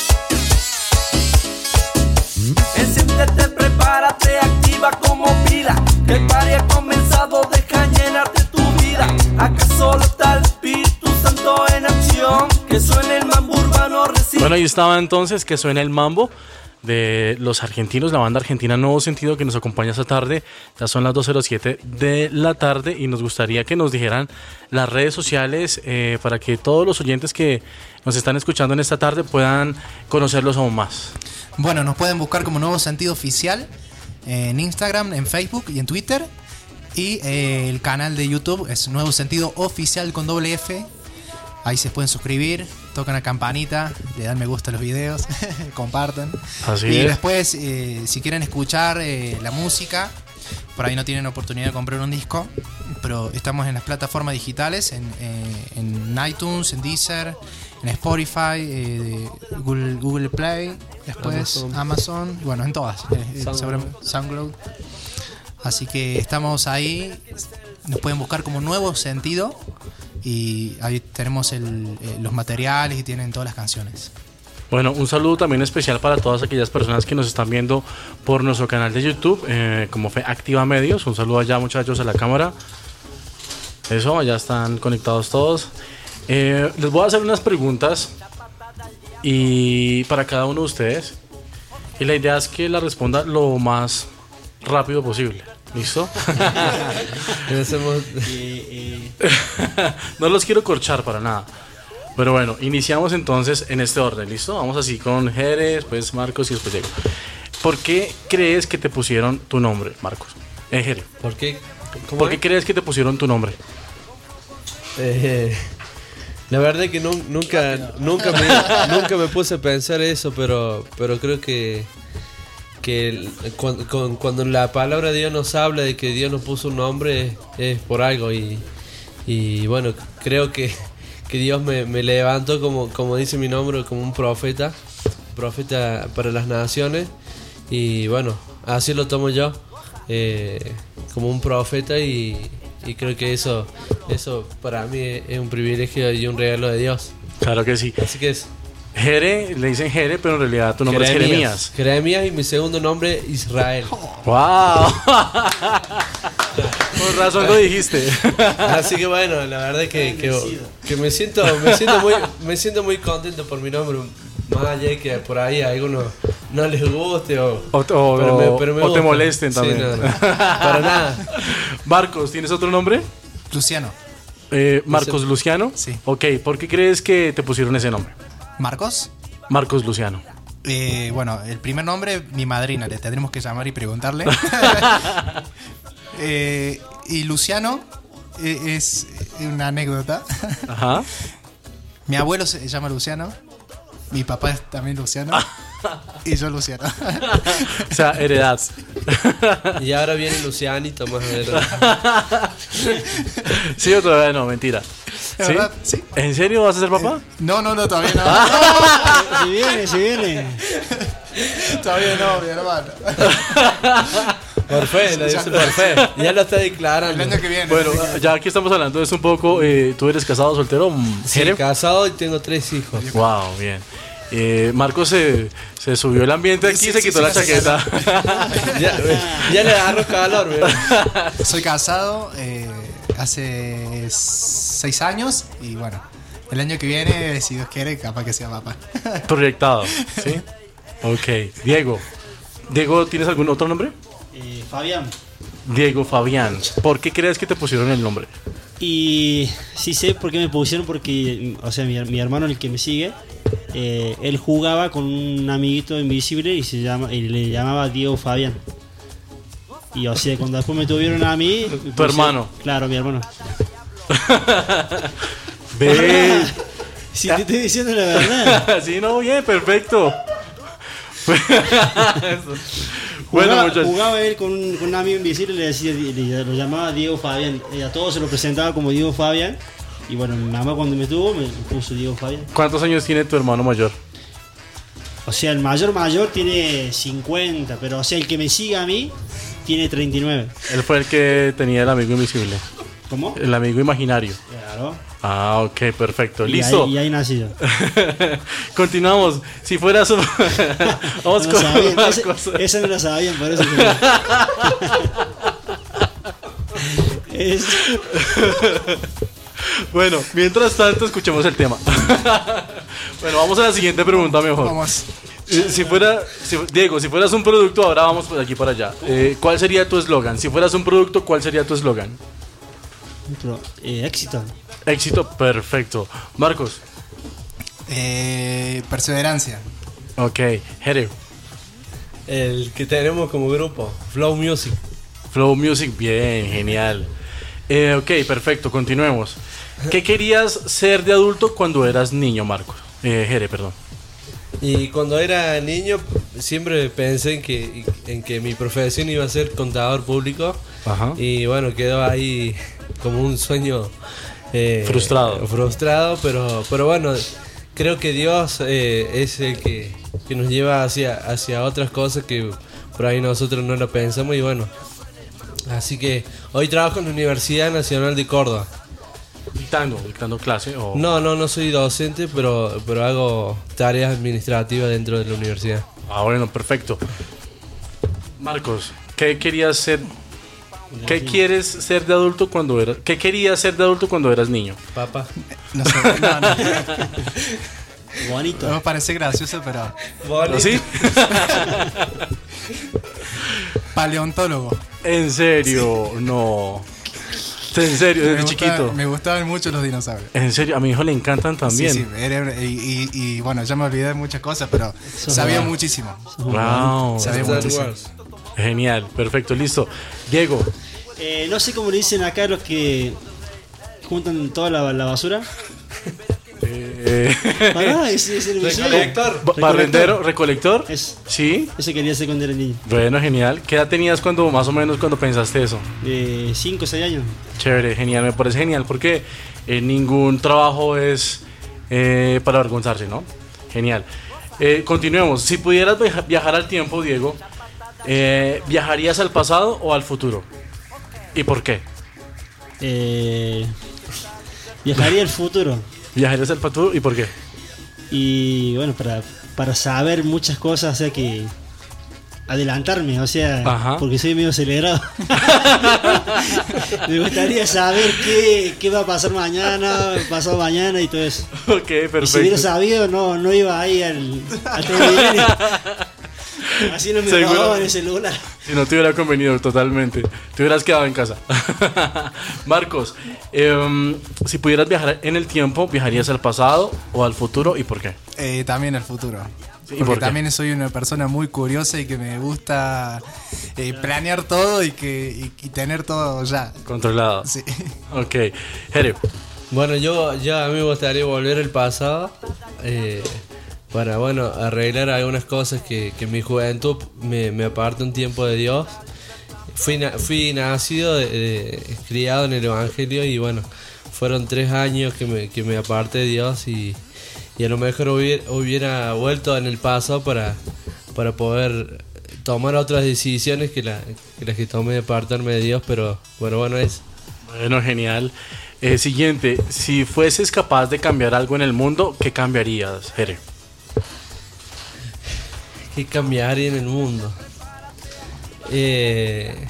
Enciéndete, prepárate, activa como pila. Que el party ha comenzado, deja llenarte tu vida. Acá solo está el Espíritu Santo en acción. Que suene el mambo urbano recibe. Bueno, ahí estaba entonces que suena el mambo de los argentinos, la banda argentina Nuevo Sentido, que nos acompaña esta tarde. Ya son las dos cero siete de la tarde y nos gustaría que nos dijeran las redes sociales eh, para que todos los oyentes que nos están escuchando en esta tarde puedan conocerlos aún más. Bueno, nos pueden buscar como Nuevo Sentido Oficial en Instagram, en Facebook y en Twitter. Y eh, el canal de YouTube es Nuevo Sentido Oficial con doble F. Ahí se pueden suscribir, tocan la campanita, le dan me gusta a los videos, compartan. Así y es. después, eh, si quieren escuchar eh, la música, por ahí no tienen oportunidad de comprar un disco, pero estamos en las plataformas digitales, en, eh, en iTunes, en Deezer, en Spotify, eh, Google, Google Play, después Amazon, Amazon y bueno, en todas, eh, SoundCloud. sobre- SoundCloud. Así que estamos ahí, nos pueden buscar como Nuevo Sentido y ahí tenemos el, eh, los materiales y tienen todas las canciones. Bueno, un saludo también especial para todas aquellas personas que nos están viendo por nuestro canal de YouTube, eh, como Fe Activa Medios. Un saludo allá, muchachos, a la cámara. Eso, allá están conectados todos. Eh, les voy a hacer unas preguntas y para cada uno de ustedes. Y la idea es que la responda lo más rápido posible. ¿Listo? Hacemos- Eh, eh, No los quiero corchar para nada. Pero bueno, iniciamos entonces en este orden, ¿listo? Vamos así con Jerez, después Marcos y después Diego. ¿Por qué crees que te pusieron tu nombre, Marcos? Eh, Jere, ¿Por qué? ¿Cómo ¿por qué es? crees que te pusieron tu nombre? Eh, la verdad es que nun- nunca, nunca, me, nunca me puse a pensar eso, pero, pero creo que, que el- cuan- con- cuando la palabra de Dios nos habla de que Dios nos puso un nombre es, es por algo y, y bueno, creo que, que Dios me, me levantó como, como dice mi nombre, como un profeta, profeta para las naciones y bueno, así lo tomo yo, eh, como un profeta y, y creo que eso, eso para mí es, es un privilegio y un regalo de Dios. Claro que sí. Así que es Jere, le dicen Jere, pero en realidad tu nombre es Jeremías. Jeremías y mi segundo nombre Israel. ¡Wow! Por razón lo dijiste. Así que bueno, la verdad que, que, que me siento me siento muy me siento muy contento por mi nombre, más allá de que por ahí a algunos no les guste o, O, o- pero me- pero me o te gusta. molesten Sí, también. no, no, para nada. Marcos, ¿tienes otro nombre? Luciano. Eh, Marcos Luciano. Sí. Ok, ¿por qué crees que te pusieron ese nombre? Marcos. Marcos Luciano. Eh, bueno, el primer nombre, mi madrina, le tendremos que llamar y preguntarle. Eh, y Luciano eh, es una anécdota. Ajá. Mi abuelo se llama Luciano, mi papá es también Luciano y yo Luciano. O sea, heredad. Y ahora viene Lucianito más adelante. Sí o todavía no, mentira. ¿De ¿Sí? verdad? Sí. ¿En serio vas a ser papá? No, no, no, todavía no. se viene, se viene. Todavía no, mi hermano. Por fe, lo dice por fe. Ya lo está declarando. El año que viene. Bueno, ya aquí estamos hablando de eso un poco. Eh, ¿Tú eres casado, soltero? Sí, Jere? casado y tengo tres hijos. Wow, bien. Eh, Marcos se, se subió el ambiente aquí y Sí, se sí, quitó sí, la sí, chaqueta. Ya, ya le agarro calor, mira. Soy casado eh, hace seis años y bueno, el año que viene, si Dios quiere, capaz que sea papá. Proyectado, ¿sí? Ok. Diego. Diego, ¿tienes algún otro nombre? Eh, Fabián. Diego Fabián. ¿Por qué crees que te pusieron el nombre? Y sí sé por qué me pusieron, porque, o sea, mi, mi hermano, el que me sigue, eh, él jugaba con un amiguito invisible y se llama y le llamaba Diego Fabián. Y o sea, cuando después me tuvieron a mí... me pusieron- hermano. Claro, mi hermano. Ve. Si te estoy diciendo la verdad. Sí, no, bien, perfecto. Bueno, Jugaba, muchachos. jugaba él con un, con un amigo invisible, le decía, le- lo llamaba Diego Fabián. Eh, A todos se lo presentaba como Diego Fabián. Y bueno, mi mamá cuando me tuvo me puso Diego Fabián. ¿Cuántos años tiene tu hermano mayor? O sea, el mayor mayor tiene cincuenta, pero o sea, el que me sigue a mí tiene treinta y nueve. Él fue el que tenía el amigo invisible. ¿Cómo? El amigo imaginario. Claro. Ah, ok, perfecto. Y Listo. ahí, y ahí nací yo. Continuamos. Si fueras un... Vamos No con sabían, más ese- cosas. Esa no la sabían, por eso. que- Es- Bueno, mientras tanto, escuchemos el tema. Bueno, vamos a la siguiente pregunta mejor. Vamos. Eh, Si fuera, si- Diego, si fueras un producto, ahora vamos por aquí para allá. Eh, ¿Cuál sería tu eslogan? Si fueras un producto, ¿cuál sería tu eslogan? Pero, eh, éxito. Éxito, perfecto. Marcos. Eh, perseverancia. Ok. Jere. El que tenemos como grupo, Flow Music. Flow Music, bien, genial. Eh, ok, perfecto, continuemos. ¿Qué querías ser de adulto cuando eras niño, Marcos? Eh, Jere, perdón. Y cuando era niño siempre pensé en que, en que mi profesión iba a ser contador público. Ajá. Y bueno, quedó ahí como un sueño eh, Frustrado. Frustrado, pero, pero bueno, creo que Dios eh, es el que, que nos lleva hacia, hacia otras cosas que por ahí nosotros no lo pensamos. Y bueno, así que hoy trabajo en la Universidad Nacional de Córdoba. Dictando, dictando clase o... No, no, no soy docente, pero, pero hago tareas administrativas dentro de la universidad. Ah, bueno, perfecto. Marcos, ¿qué querías ser? ¿Qué quieres ser de adulto cuando eras? ¿Qué querías ser de adulto cuando eras niño? Papá. No sé, no, no. Bonito. Me parece gracioso, pero. ¿Sí? Paleontólogo. ¿En serio? No. En serio, desde me gusta- chiquito. Me gustaban mucho los dinosaurios. En serio, a mi hijo le encantan también. Sí, sí, era- y, y- y, bueno, ya me olvidé de muchas cosas, pero Sos sabía bueno. muchísimo. Wow. Sabía Star muchísimo. Wars. Genial, perfecto, listo. Diego, Eh, no sé cómo le dicen acá los que juntan toda la, la basura. eh, Pará, ese es el museo. Recolector. ba- barrendero, recolector. Es- Sí. Eso quería hacer cuando era niño. Bueno, genial. ¿Qué edad tenías cuando más o menos cuando pensaste eso? De cinco o seis años. Chévere, genial, me parece genial porque eh, ningún trabajo es eh, para avergonzarse, ¿no? Genial. Eh, continuemos. Si pudieras viaja- viajar al tiempo, Diego, eh, ¿viajarías al pasado o al futuro? ¿Y por qué? Eh, viajaría al futuro. ¿Viajarías al futuro y por qué? Y bueno, para, para saber muchas cosas, o sea que adelantarme, o sea, Ajá. porque soy medio acelerado. Me gustaría saber qué, qué va a pasar mañana, pasado mañana y todo eso. Ok, Y si hubiera perfecto. sabido, no, no iba ahí al, al Transmilenio. Así no me Seguro. robaban el celular. Si no te hubiera convenido totalmente, te hubieras quedado en casa. Marcos, em, si pudieras viajar en el tiempo, ¿viajarías al pasado o al futuro y por qué? Eh, también el futuro. Sí, ¿y Porque por qué? también soy una persona muy curiosa y que me gusta eh, planear todo y que y, y tener todo ya. Controlado. Sí. Ok. Jere, Bueno, yo ya a mí me gustaría volver al pasado eh, para, bueno, arreglar algunas cosas que, que en mi juventud me, me aparta un tiempo de Dios. Fui, na- fui nacido, de- de- criado en el Evangelio y bueno, fueron tres años que me, que me aparté de Dios y, y a lo mejor hubiera, hubiera vuelto en el pasado para, para poder tomar otras decisiones que, la- que las que tomé de apartarme de Dios, pero bueno, bueno es... bueno, genial. Eh, siguiente, si fueses capaz de cambiar algo en el mundo, ¿qué cambiarías, Jere? ¿Qué cambiaría en el mundo? Eh,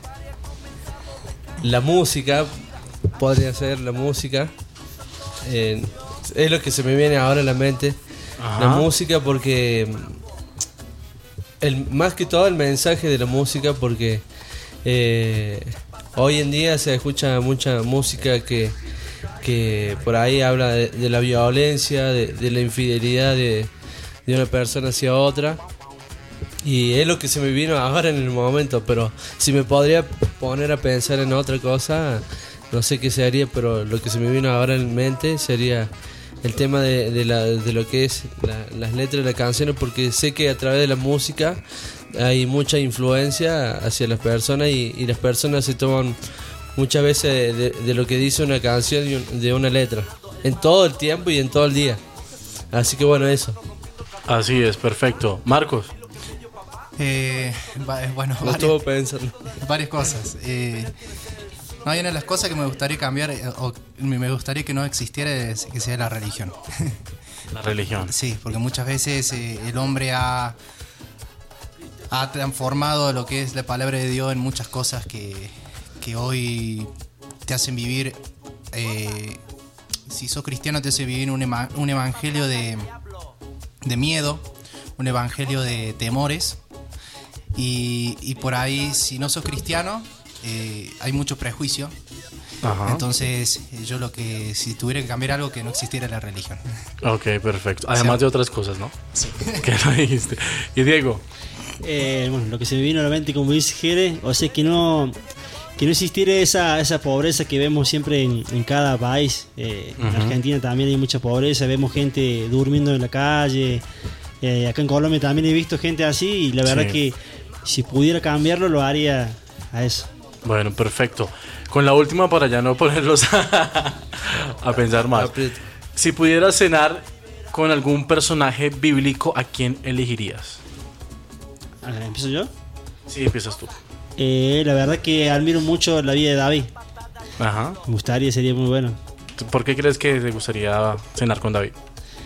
la música, podría ser la música. Eh, es lo que se me viene ahora a la mente. Ajá. La música porque... El, más que todo el mensaje de la música porque eh, hoy en día se escucha mucha música que, que por ahí habla de, de la violencia, de, de la infidelidad de, de una persona hacia otra. Y es lo que se me vino ahora en el momento, pero si me podría poner a pensar en otra cosa, no sé qué sería, pero lo que se me vino ahora en mente sería el tema de, de, la, de lo que es la, las letras de las canciones, porque sé que a través de la música hay mucha influencia hacia las personas y, y las personas se toman muchas veces de, de, de lo que dice una canción de, un, de una letra, en todo el tiempo y en todo el día. Así que bueno, eso. Así es, perfecto. Marcos. Eh, va- bueno, Lo varias, estuvo pensando. varias cosas. Eh, no, hay una de las cosas que me gustaría cambiar, eh, o me gustaría que no existiera, es que sea la religión. La religión. Sí, porque muchas veces eh, el hombre ha, ha transformado lo que es la palabra de Dios en muchas cosas que, que hoy te hacen vivir, eh, si sos cristiano te hace vivir un, ema- un evangelio de, de miedo, un evangelio de temores, y, y por ahí si no sos cristiano eh, hay mucho prejuicio. Ajá. Entonces eh, yo lo que, si tuviera que cambiar algo, que no existiera la religión. Ok, perfecto. Además Sí. de otras cosas, ¿no? Sí. Que no dijiste. Y Diego. Eh, bueno, lo que se me vino a la mente, como dice Jere, o sea, que no, que no existiera esa, esa pobreza que vemos siempre en, en cada país. Eh, En Ujú. Argentina también hay mucha pobreza, vemos gente durmiendo en la calle. Eh, acá en Colombia también he visto gente así y la verdad Sí. que si pudiera cambiarlo lo haría a eso. Bueno, perfecto. Con la última para ya no ponerlos a, a pensar más. Aprieta. Si pudieras cenar con algún personaje bíblico, ¿a quién elegirías? A ver, ¿empiezo yo? Sí, empiezas tú. Eh, la verdad que admiro mucho la vida de David. Ajá. Me gustaría, sería muy bueno. ¿Por qué crees que te gustaría cenar con David?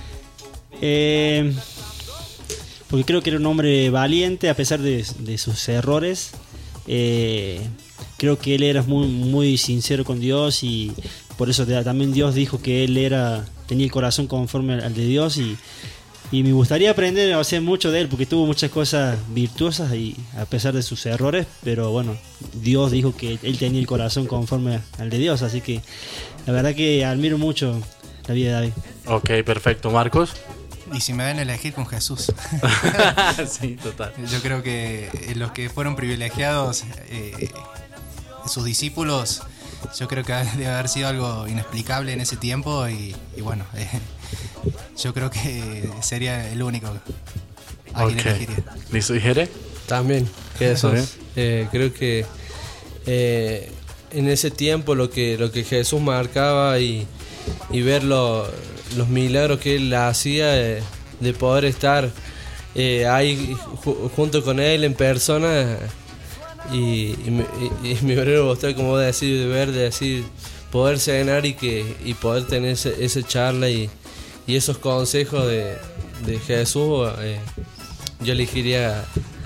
Eh, porque creo que era un hombre valiente a pesar de, de sus errores. Eh, creo que él era muy, muy sincero con Dios y por eso de- también Dios dijo que él era tenía el corazón conforme al, al de Dios y, y me gustaría aprender, o sea, mucho de él porque tuvo muchas cosas virtuosas y a pesar de sus errores, pero bueno, Dios dijo que él tenía el corazón conforme al de Dios, así que la verdad que admiro mucho la vida de David. Ok, perfecto. ¿Marcos? Y si me dan a elegir, con Jesús. Sí, total. Yo creo que eh, los que fueron privilegiados, eh, sus discípulos, yo creo que debe haber sido algo inexplicable en ese tiempo y, y bueno, eh, yo creo que sería el único a quien Ok. elegiría. ¿Listo? ¿Y Jere? También, Jesús. También. Eh, creo que eh, en ese tiempo lo que, lo que Jesús marcaba y, y ver lo- los milagros que él hacía, eh, de poder estar eh, ahí ju- junto con él en persona y, y, me- y- y me hubiera gustado, como vos decís, de ver, de decir, poder cenar y que y poder tener ese, esa charla y, y esos consejos de, de Jesús. eh, yo elegiría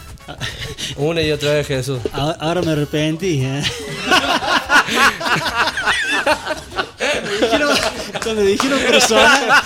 una y otra vez Jesús. Ahora, ahora me arrepentí. ¿eh? Me dijeron- cuando dijeron persona,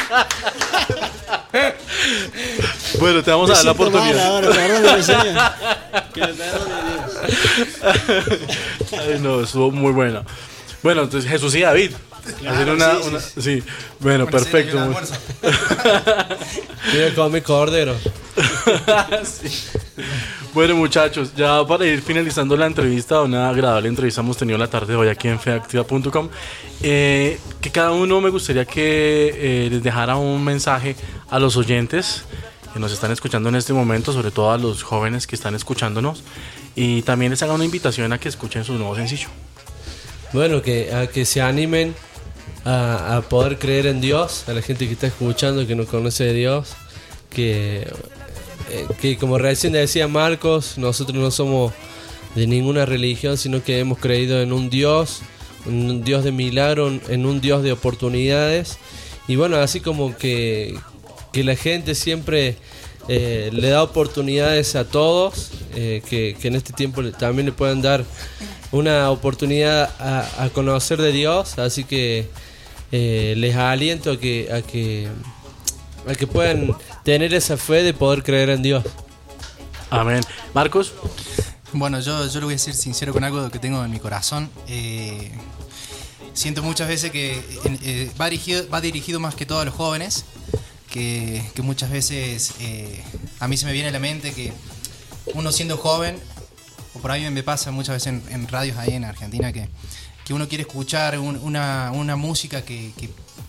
Bueno, te vamos me a dar la siento mal oportunidad. ahora, perdóneme, señor. Que me perdone Dios. Ay, no, estuvo muy buena. Bueno, entonces Jesús y David. Hacer una, sí, sí, una- sí. Bueno, Una perfecto. cena y un muy- almuerzo. Quiero comer cordero. Sí. Bueno, muchachos, ya para ir finalizando la entrevista, una agradable entrevista hemos tenido la tarde de hoy aquí en feactiva punto com. Eh, que cada uno me gustaría que eh, les dejara un mensaje a los oyentes que nos están escuchando en este momento, sobre todo a los jóvenes que están escuchándonos, y también les haga una invitación a que escuchen su nuevo sencillo. Bueno, que, a que se animen a, a poder creer en Dios, a la gente que está escuchando, que no conoce de Dios, que, eh, que como recién decía Marcos, nosotros no somos de ninguna religión, sino que hemos creído en un Dios, en un Dios de milagro, en un Dios de oportunidades. Y bueno, así como que, que la gente siempre eh, le da oportunidades a todos, eh, que, que en este tiempo le- también le puedan dar una oportunidad a, a conocer de Dios, así que eh, les aliento a que, a que a que puedan tener esa fe de poder creer en Dios. Amén. Marcos. Bueno, yo, yo le voy a ser sincero con algo que tengo en mi corazón. Eh, siento muchas veces que en- eh, va, dirigido, va dirigido más que todo a los jóvenes, que, que muchas veces eh, a mí se me viene a la mente que uno siendo joven, o por ahí me pasa muchas veces en, en radios ahí en Argentina, que, que uno quiere escuchar un- una, una música que, que-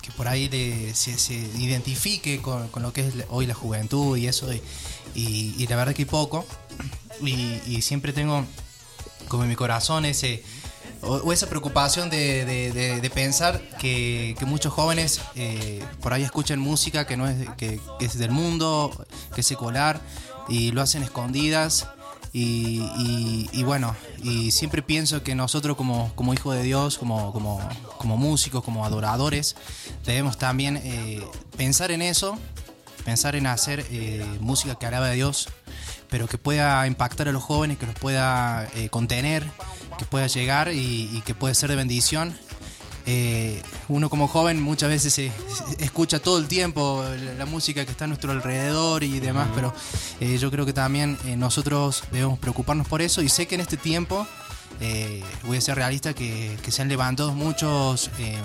que por ahí le, se, se identifique con, con lo que es hoy la juventud y eso, y, y, y la verdad que poco, y, y siempre tengo como en mi corazón ese o, o esa preocupación de, de, de, de pensar que, que muchos jóvenes eh, por ahí escuchan música que no es, que, que es del mundo, que es secular, y lo hacen escondidas. Y, y, y bueno, y siempre pienso que nosotros como, como hijos de Dios, como, como, como músicos, como adoradores, debemos también eh, pensar en eso, pensar en hacer eh, música que alaba a Dios, pero que pueda impactar a los jóvenes, que los pueda eh, contener, que pueda llegar y, y que pueda ser de bendición. Eh, uno como joven muchas veces se, se escucha todo el tiempo la, la música que está a nuestro alrededor y demás, uh-huh. pero eh, yo creo que también eh, nosotros debemos preocuparnos por eso, y sé que en este tiempo, eh, voy a ser realista, que, que se han levantado muchos eh,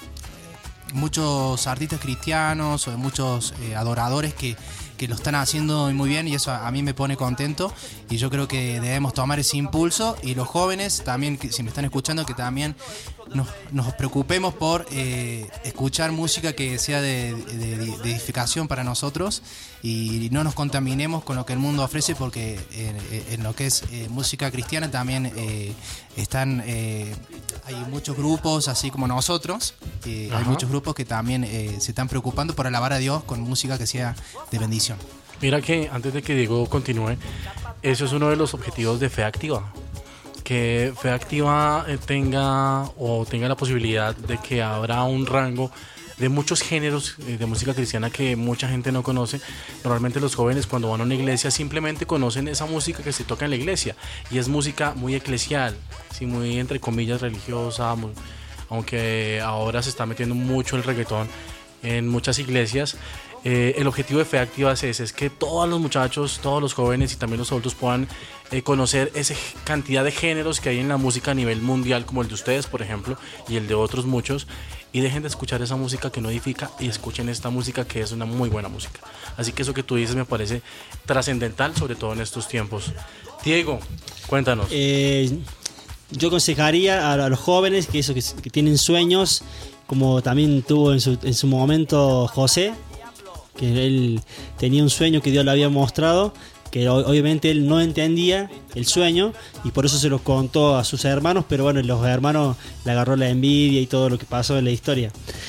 muchos artistas cristianos o muchos eh, adoradores que, que lo están haciendo muy bien, y eso a, a mí me pone contento, y yo creo que debemos tomar ese impulso, y los jóvenes también, que si me están escuchando, que también Nos, nos preocupemos por eh, escuchar música que sea de, de, de edificación para nosotros, y no nos contaminemos con lo que el mundo ofrece, porque en, en lo que es eh, música cristiana también eh, están eh, hay muchos grupos así como nosotros, eh, hay muchos grupos que también eh, se están preocupando por alabar a Dios con música que sea de bendición. Mira que antes de que Diego continúe, eso es uno de los objetivos de Fe Activa, que Fe Activa eh, tenga o tenga la posibilidad de que habrá un rango de muchos géneros eh, de música cristiana que mucha gente no conoce. Normalmente los jóvenes, cuando van a una iglesia, simplemente conocen esa música que se toca en la iglesia, y es música muy eclesial, ¿sí? Muy entre comillas religiosa, muy, aunque ahora se está metiendo mucho el reggaetón en muchas iglesias. Eh, el objetivo de Fe Activa es ese, es que todos los muchachos, todos los jóvenes y también los adultos puedan eh, conocer esa cantidad de géneros que hay en la música a nivel mundial, como el de ustedes, por ejemplo, y el de otros muchos, y dejen de escuchar esa música que no edifica y escuchen esta música que es una muy buena música. Así que eso que tú dices me parece trascendental, sobre todo en estos tiempos. Diego, cuéntanos. Eh, yo aconsejaría a, a los jóvenes que, eso, que, que tienen sueños, como también tuvo en su, en su momento José, que él tenía un sueño que Dios le había mostrado, que obviamente él no entendía el sueño y por eso se lo contó a sus hermanos, pero bueno, los hermanos le agarró la envidia y todo lo que pasó en la historia.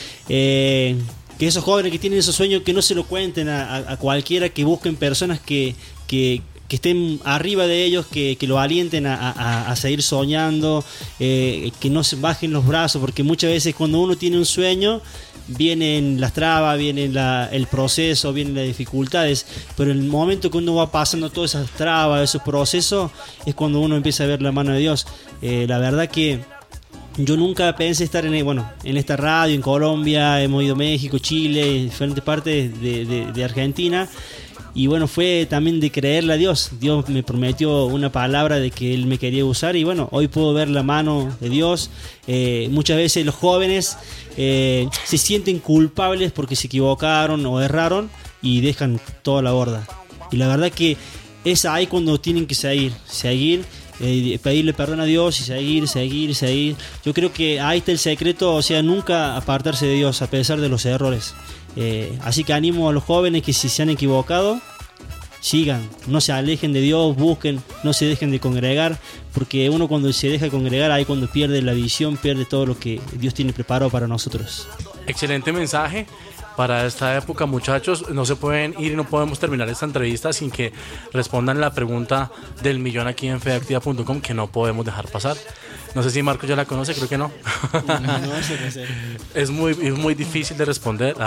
Eh, que esos jóvenes que tienen esos sueños, que no se lo cuenten a, a, a cualquiera, que busquen personas que, que, que estén arriba de ellos, que, que lo alienten a, a, a seguir soñando, eh, que no se bajen los brazos, porque muchas veces cuando uno tiene un sueño, vienen las trabas, viene la, el proceso, vienen las dificultades, pero en el momento que uno va pasando todas esas trabas, esos procesos, es cuando uno empieza a ver la mano de Dios. Eh, la verdad que yo nunca pensé estar en, bueno, en esta radio, en Colombia, hemos ido a México, Chile, diferentes partes de, de, de Argentina. Y bueno, fue también de creerle a Dios. Dios me prometió una palabra de que Él me quería usar. Y bueno, hoy puedo ver la mano de Dios. Eh, muchas veces los jóvenes eh, se sienten culpables porque se equivocaron o erraron y dejan toda la borda. Y la verdad que es ahí cuando tienen que seguir, seguir, eh, pedirle perdón a Dios y seguir, seguir, seguir. Yo creo que ahí está el secreto, o sea, nunca apartarse de Dios a pesar de los errores. Eh, así que animo a los jóvenes que si se han equivocado, sigan, no se alejen de Dios, busquen, no se dejen de congregar, porque uno cuando se deja de congregar, ahí cuando pierde la visión, pierde todo lo que Dios tiene preparado para nosotros. Excelente mensaje para esta época, muchachos. No se pueden ir y no podemos terminar esta entrevista sin que respondan la pregunta del millón aquí en feactiva punto com, que no podemos dejar pasar. No sé si Marco ya la conoce, creo que no. No, no sé, no sé. Es muy, es muy difícil de responder.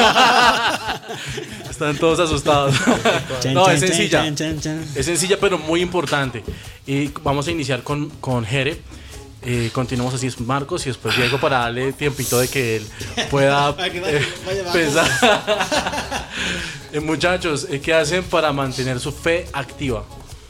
Están todos asustados. No, es sencilla. Es sencilla, pero muy importante. Y vamos a iniciar con, con Jere. Eh, continuamos así, es Marcos y después Diego, para darle tiempito de que él pueda eh, pensar. eh, muchachos, ¿qué hacen para mantener su fe activa?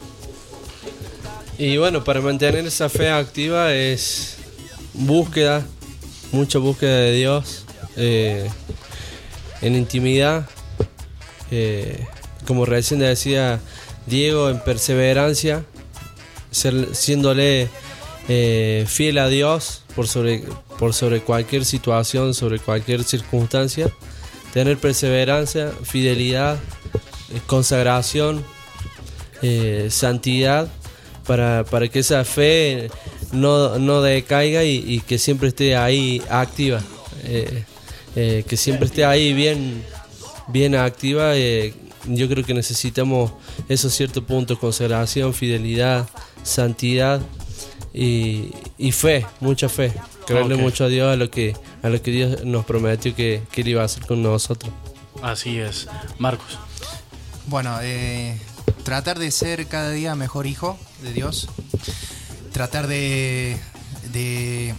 Y bueno, para mantener esa fe activa es búsqueda, mucha búsqueda de Dios, eh, en intimidad, eh, como recién decía Diego, en perseverancia, ser, siéndole eh, fiel a Dios por sobre, por sobre cualquier situación, sobre cualquier circunstancia, tener perseverancia, fidelidad, eh, consagración, eh, santidad, para, para que esa fe no, no decaiga y, y que siempre esté ahí activa, eh, eh, que siempre esté ahí bien, bien activa. Eh, yo creo que necesitamos esos ciertos puntos: consagración, fidelidad, santidad y, y fe, mucha fe, creerle Okay. mucho a Dios, a lo que, a lo que Dios nos prometió que, que Él iba a hacer con nosotros. Así es. Marcos. Bueno, eh, tratar de ser cada día mejor hijo de Dios. Tratar de... de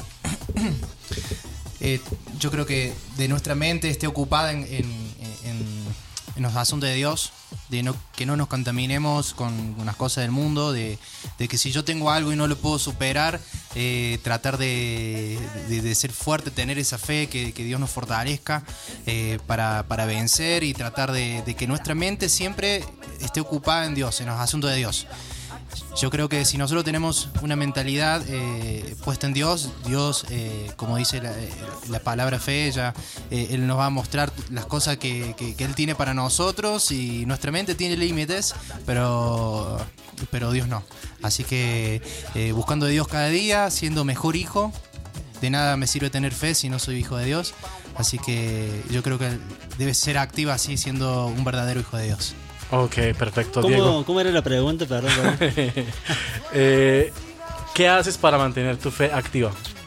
eh, yo creo que de nuestra mente esté ocupada en, en, en, en los asuntos de Dios. De no, que no nos contaminemos con las cosas del mundo. De, de que si yo tengo algo y no lo puedo superar, eh, tratar de, de, de ser fuerte, tener esa fe, que, que Dios nos fortalezca eh, para, para vencer, y tratar de, de que nuestra mente siempre esté ocupada en Dios, en los asuntos de Dios. Yo creo que si nosotros tenemos una mentalidad eh, puesta en Dios, Dios, eh, como dice la, la palabra fe, ella, eh, Él nos va a mostrar las cosas que, que, que Él tiene para nosotros, y nuestra mente tiene límites, pero, pero Dios no. Así que eh, buscando a Dios cada día, siendo mejor hijo. De nada me sirve tener fe si no soy hijo de Dios. Así que yo creo que debe ser activa así, siendo un verdadero hijo de Dios. Ok, perfecto, Diego. ¿Cómo, ¿Cómo era la pregunta? Perdón, perdón. eh, ¿Qué haces para mantener tu fe activa?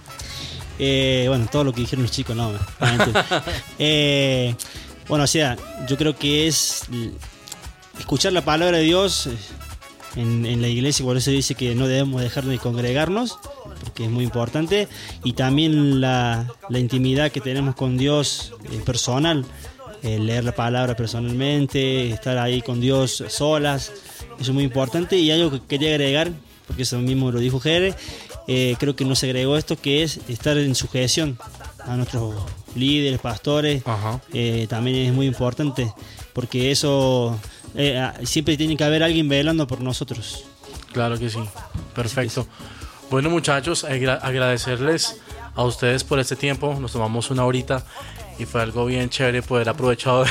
Eh, bueno, todo lo que dijeron los chicos, no, no mentira. eh, Bueno, o sea, yo creo que es escuchar la palabra de Dios en, en la iglesia. Por eso dice que no debemos dejar de congregarnos, porque es muy importante. Y también la, la intimidad que tenemos con Dios eh, personal. Eh, leer la palabra personalmente, estar ahí con Dios solas, eso es muy importante. Y algo que quería agregar, porque eso mismo lo dijo Jere, eh, creo que no se agregó esto, que es estar en sujeción a nuestros líderes, pastores. Ajá. Eh, también es muy importante, porque eso eh, siempre tiene que haber alguien velando por nosotros. Claro que sí, perfecto. Bueno, muchachos, agra- agradecerles a ustedes por este tiempo. Nos tomamos una horita y fue algo bien chévere poder aprovechar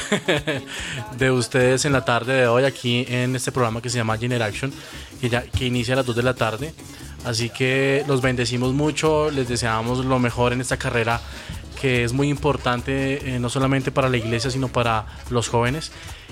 de ustedes en la tarde de hoy aquí en este programa que se llama Generation, que, ya, que inicia a las dos de la tarde. Así que los bendecimos mucho, les deseamos lo mejor en esta carrera que es muy importante, eh, no solamente para la iglesia sino para los jóvenes,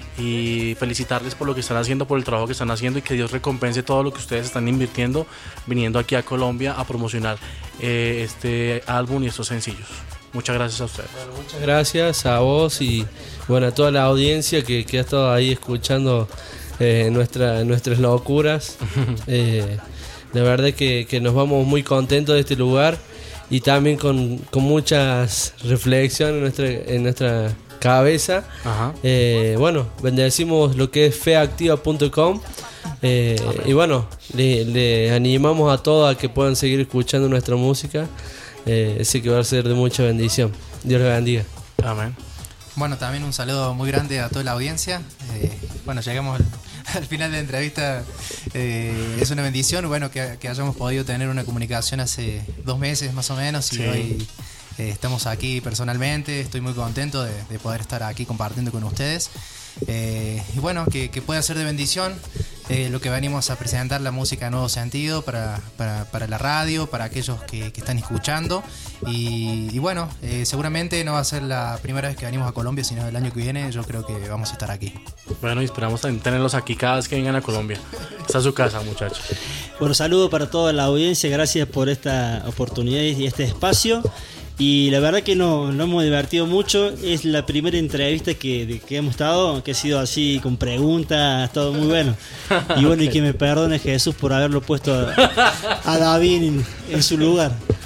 y felicitarles por lo que están haciendo, por el trabajo que están haciendo, y que Dios recompense todo lo que ustedes están invirtiendo viniendo aquí a Colombia a promocionar eh, este álbum y estos sencillos. Muchas gracias a ustedes. Bueno, muchas gracias a vos y bueno, a toda la audiencia que, que ha estado ahí escuchando eh, nuestra, nuestras locuras. eh, la verdad que, que nos vamos muy contentos de este lugar, y también con, con muchas reflexiones en nuestra, en nuestra cabeza. Ajá. Eh, bueno, bendecimos lo que es fe activa punto com, eh, y bueno, le, le animamos a todos a que puedan seguir escuchando nuestra música. Eh, sé que va a ser de mucha bendición. Dios les bendiga. Amén. Bueno, también un saludo muy grande a toda la audiencia. Eh, bueno, llegamos al, al final de la entrevista. Eh, es una bendición, bueno, que, que hayamos podido tener una comunicación hace dos meses más o menos, y Sí. hoy eh, estamos aquí personalmente. Estoy muy contento de, de poder estar aquí compartiendo con ustedes. Eh, y bueno, que, que pueda ser de bendición eh, lo que venimos a presentar, la música Nuevo Sentido, para, para, para la radio, para aquellos que, que están escuchando. Y, y bueno, eh, seguramente no va a ser la primera vez que venimos a Colombia, sino el año que viene yo creo que vamos a estar aquí. Bueno, y esperamos también tenerlos aquí cada vez que vengan a Colombia. Esta es su casa, muchachos. Bueno, saludo para toda la audiencia, gracias por esta oportunidad y este espacio. Y la verdad que nos, nos hemos divertido mucho. Es la primera entrevista que, de que hemos estado, que ha sido así con preguntas, todo muy bueno. Y bueno, okay. Y que me perdone Jesús por haberlo puesto a, a David en, en su lugar.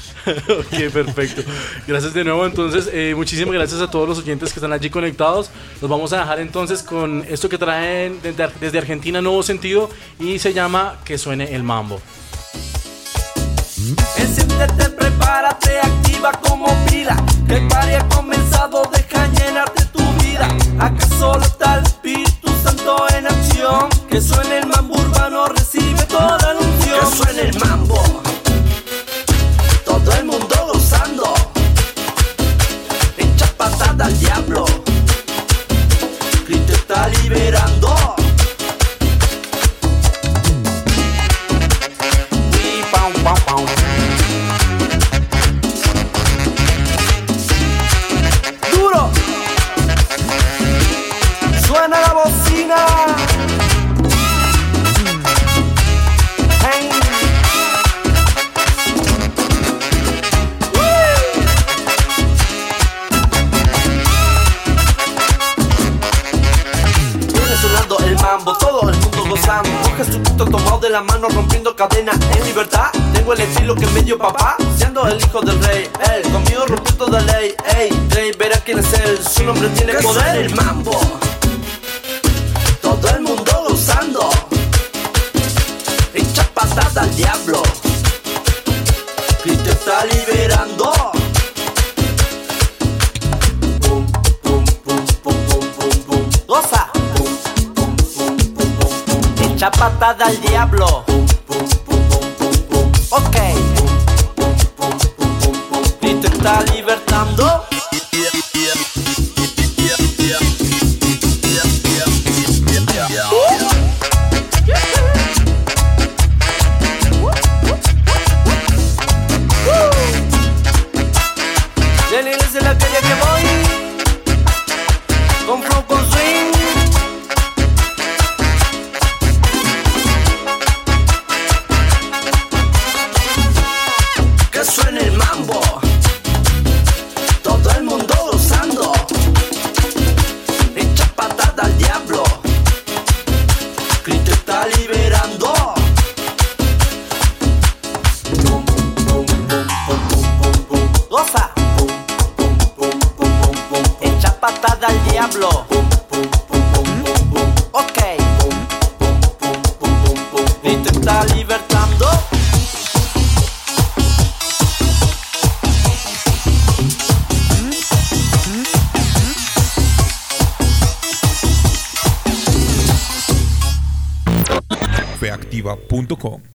Ok, perfecto. Gracias de nuevo. Entonces, eh, muchísimas gracias a todos los oyentes que están allí conectados. Los vamos a dejar entonces con esto que traen desde, desde Argentina, Nuevo Sentido, y se llama Que Suene el Mambo. Enciéndete, prepárate, activa como pila, que el party ha comenzado, deja llenarte tu vida. Acá solo está el Espíritu Santo en acción. Que suene el mambo urbano, recibe toda la unción. Que suene el mambo. de la mano rompiendo cadenas en libertad. Tengo el estilo que me dio papá, siendo el hijo del rey. Él conmigo rompió toda ley. Ey, Dre, verá quién es él. Su nombre tiene ¿Qué poder. suena El mambo, todo el mundo gozando. Echa patada al diablo. Cristo está liberando. Pum, pum, pum, pum, pum, pum, pum. Goza. Pum, pum, pum, pum, pum, pum. Echa patada al diablo. Pum, pum, pum, pum, pum, pum. Ok. Pum, pum, pum, pum, pum. Cristo está libertando. De la iglesia en la calle que voy, con flow, con swing. Que suene el mambo, todo el mundo gozando. Echa patada al diablo, Cristo está liberando. Pum, pum, pum, pum, pum, pum, pum. Goza. Echa patada al diablo. Ok. Y te está libertando. fe activa punto com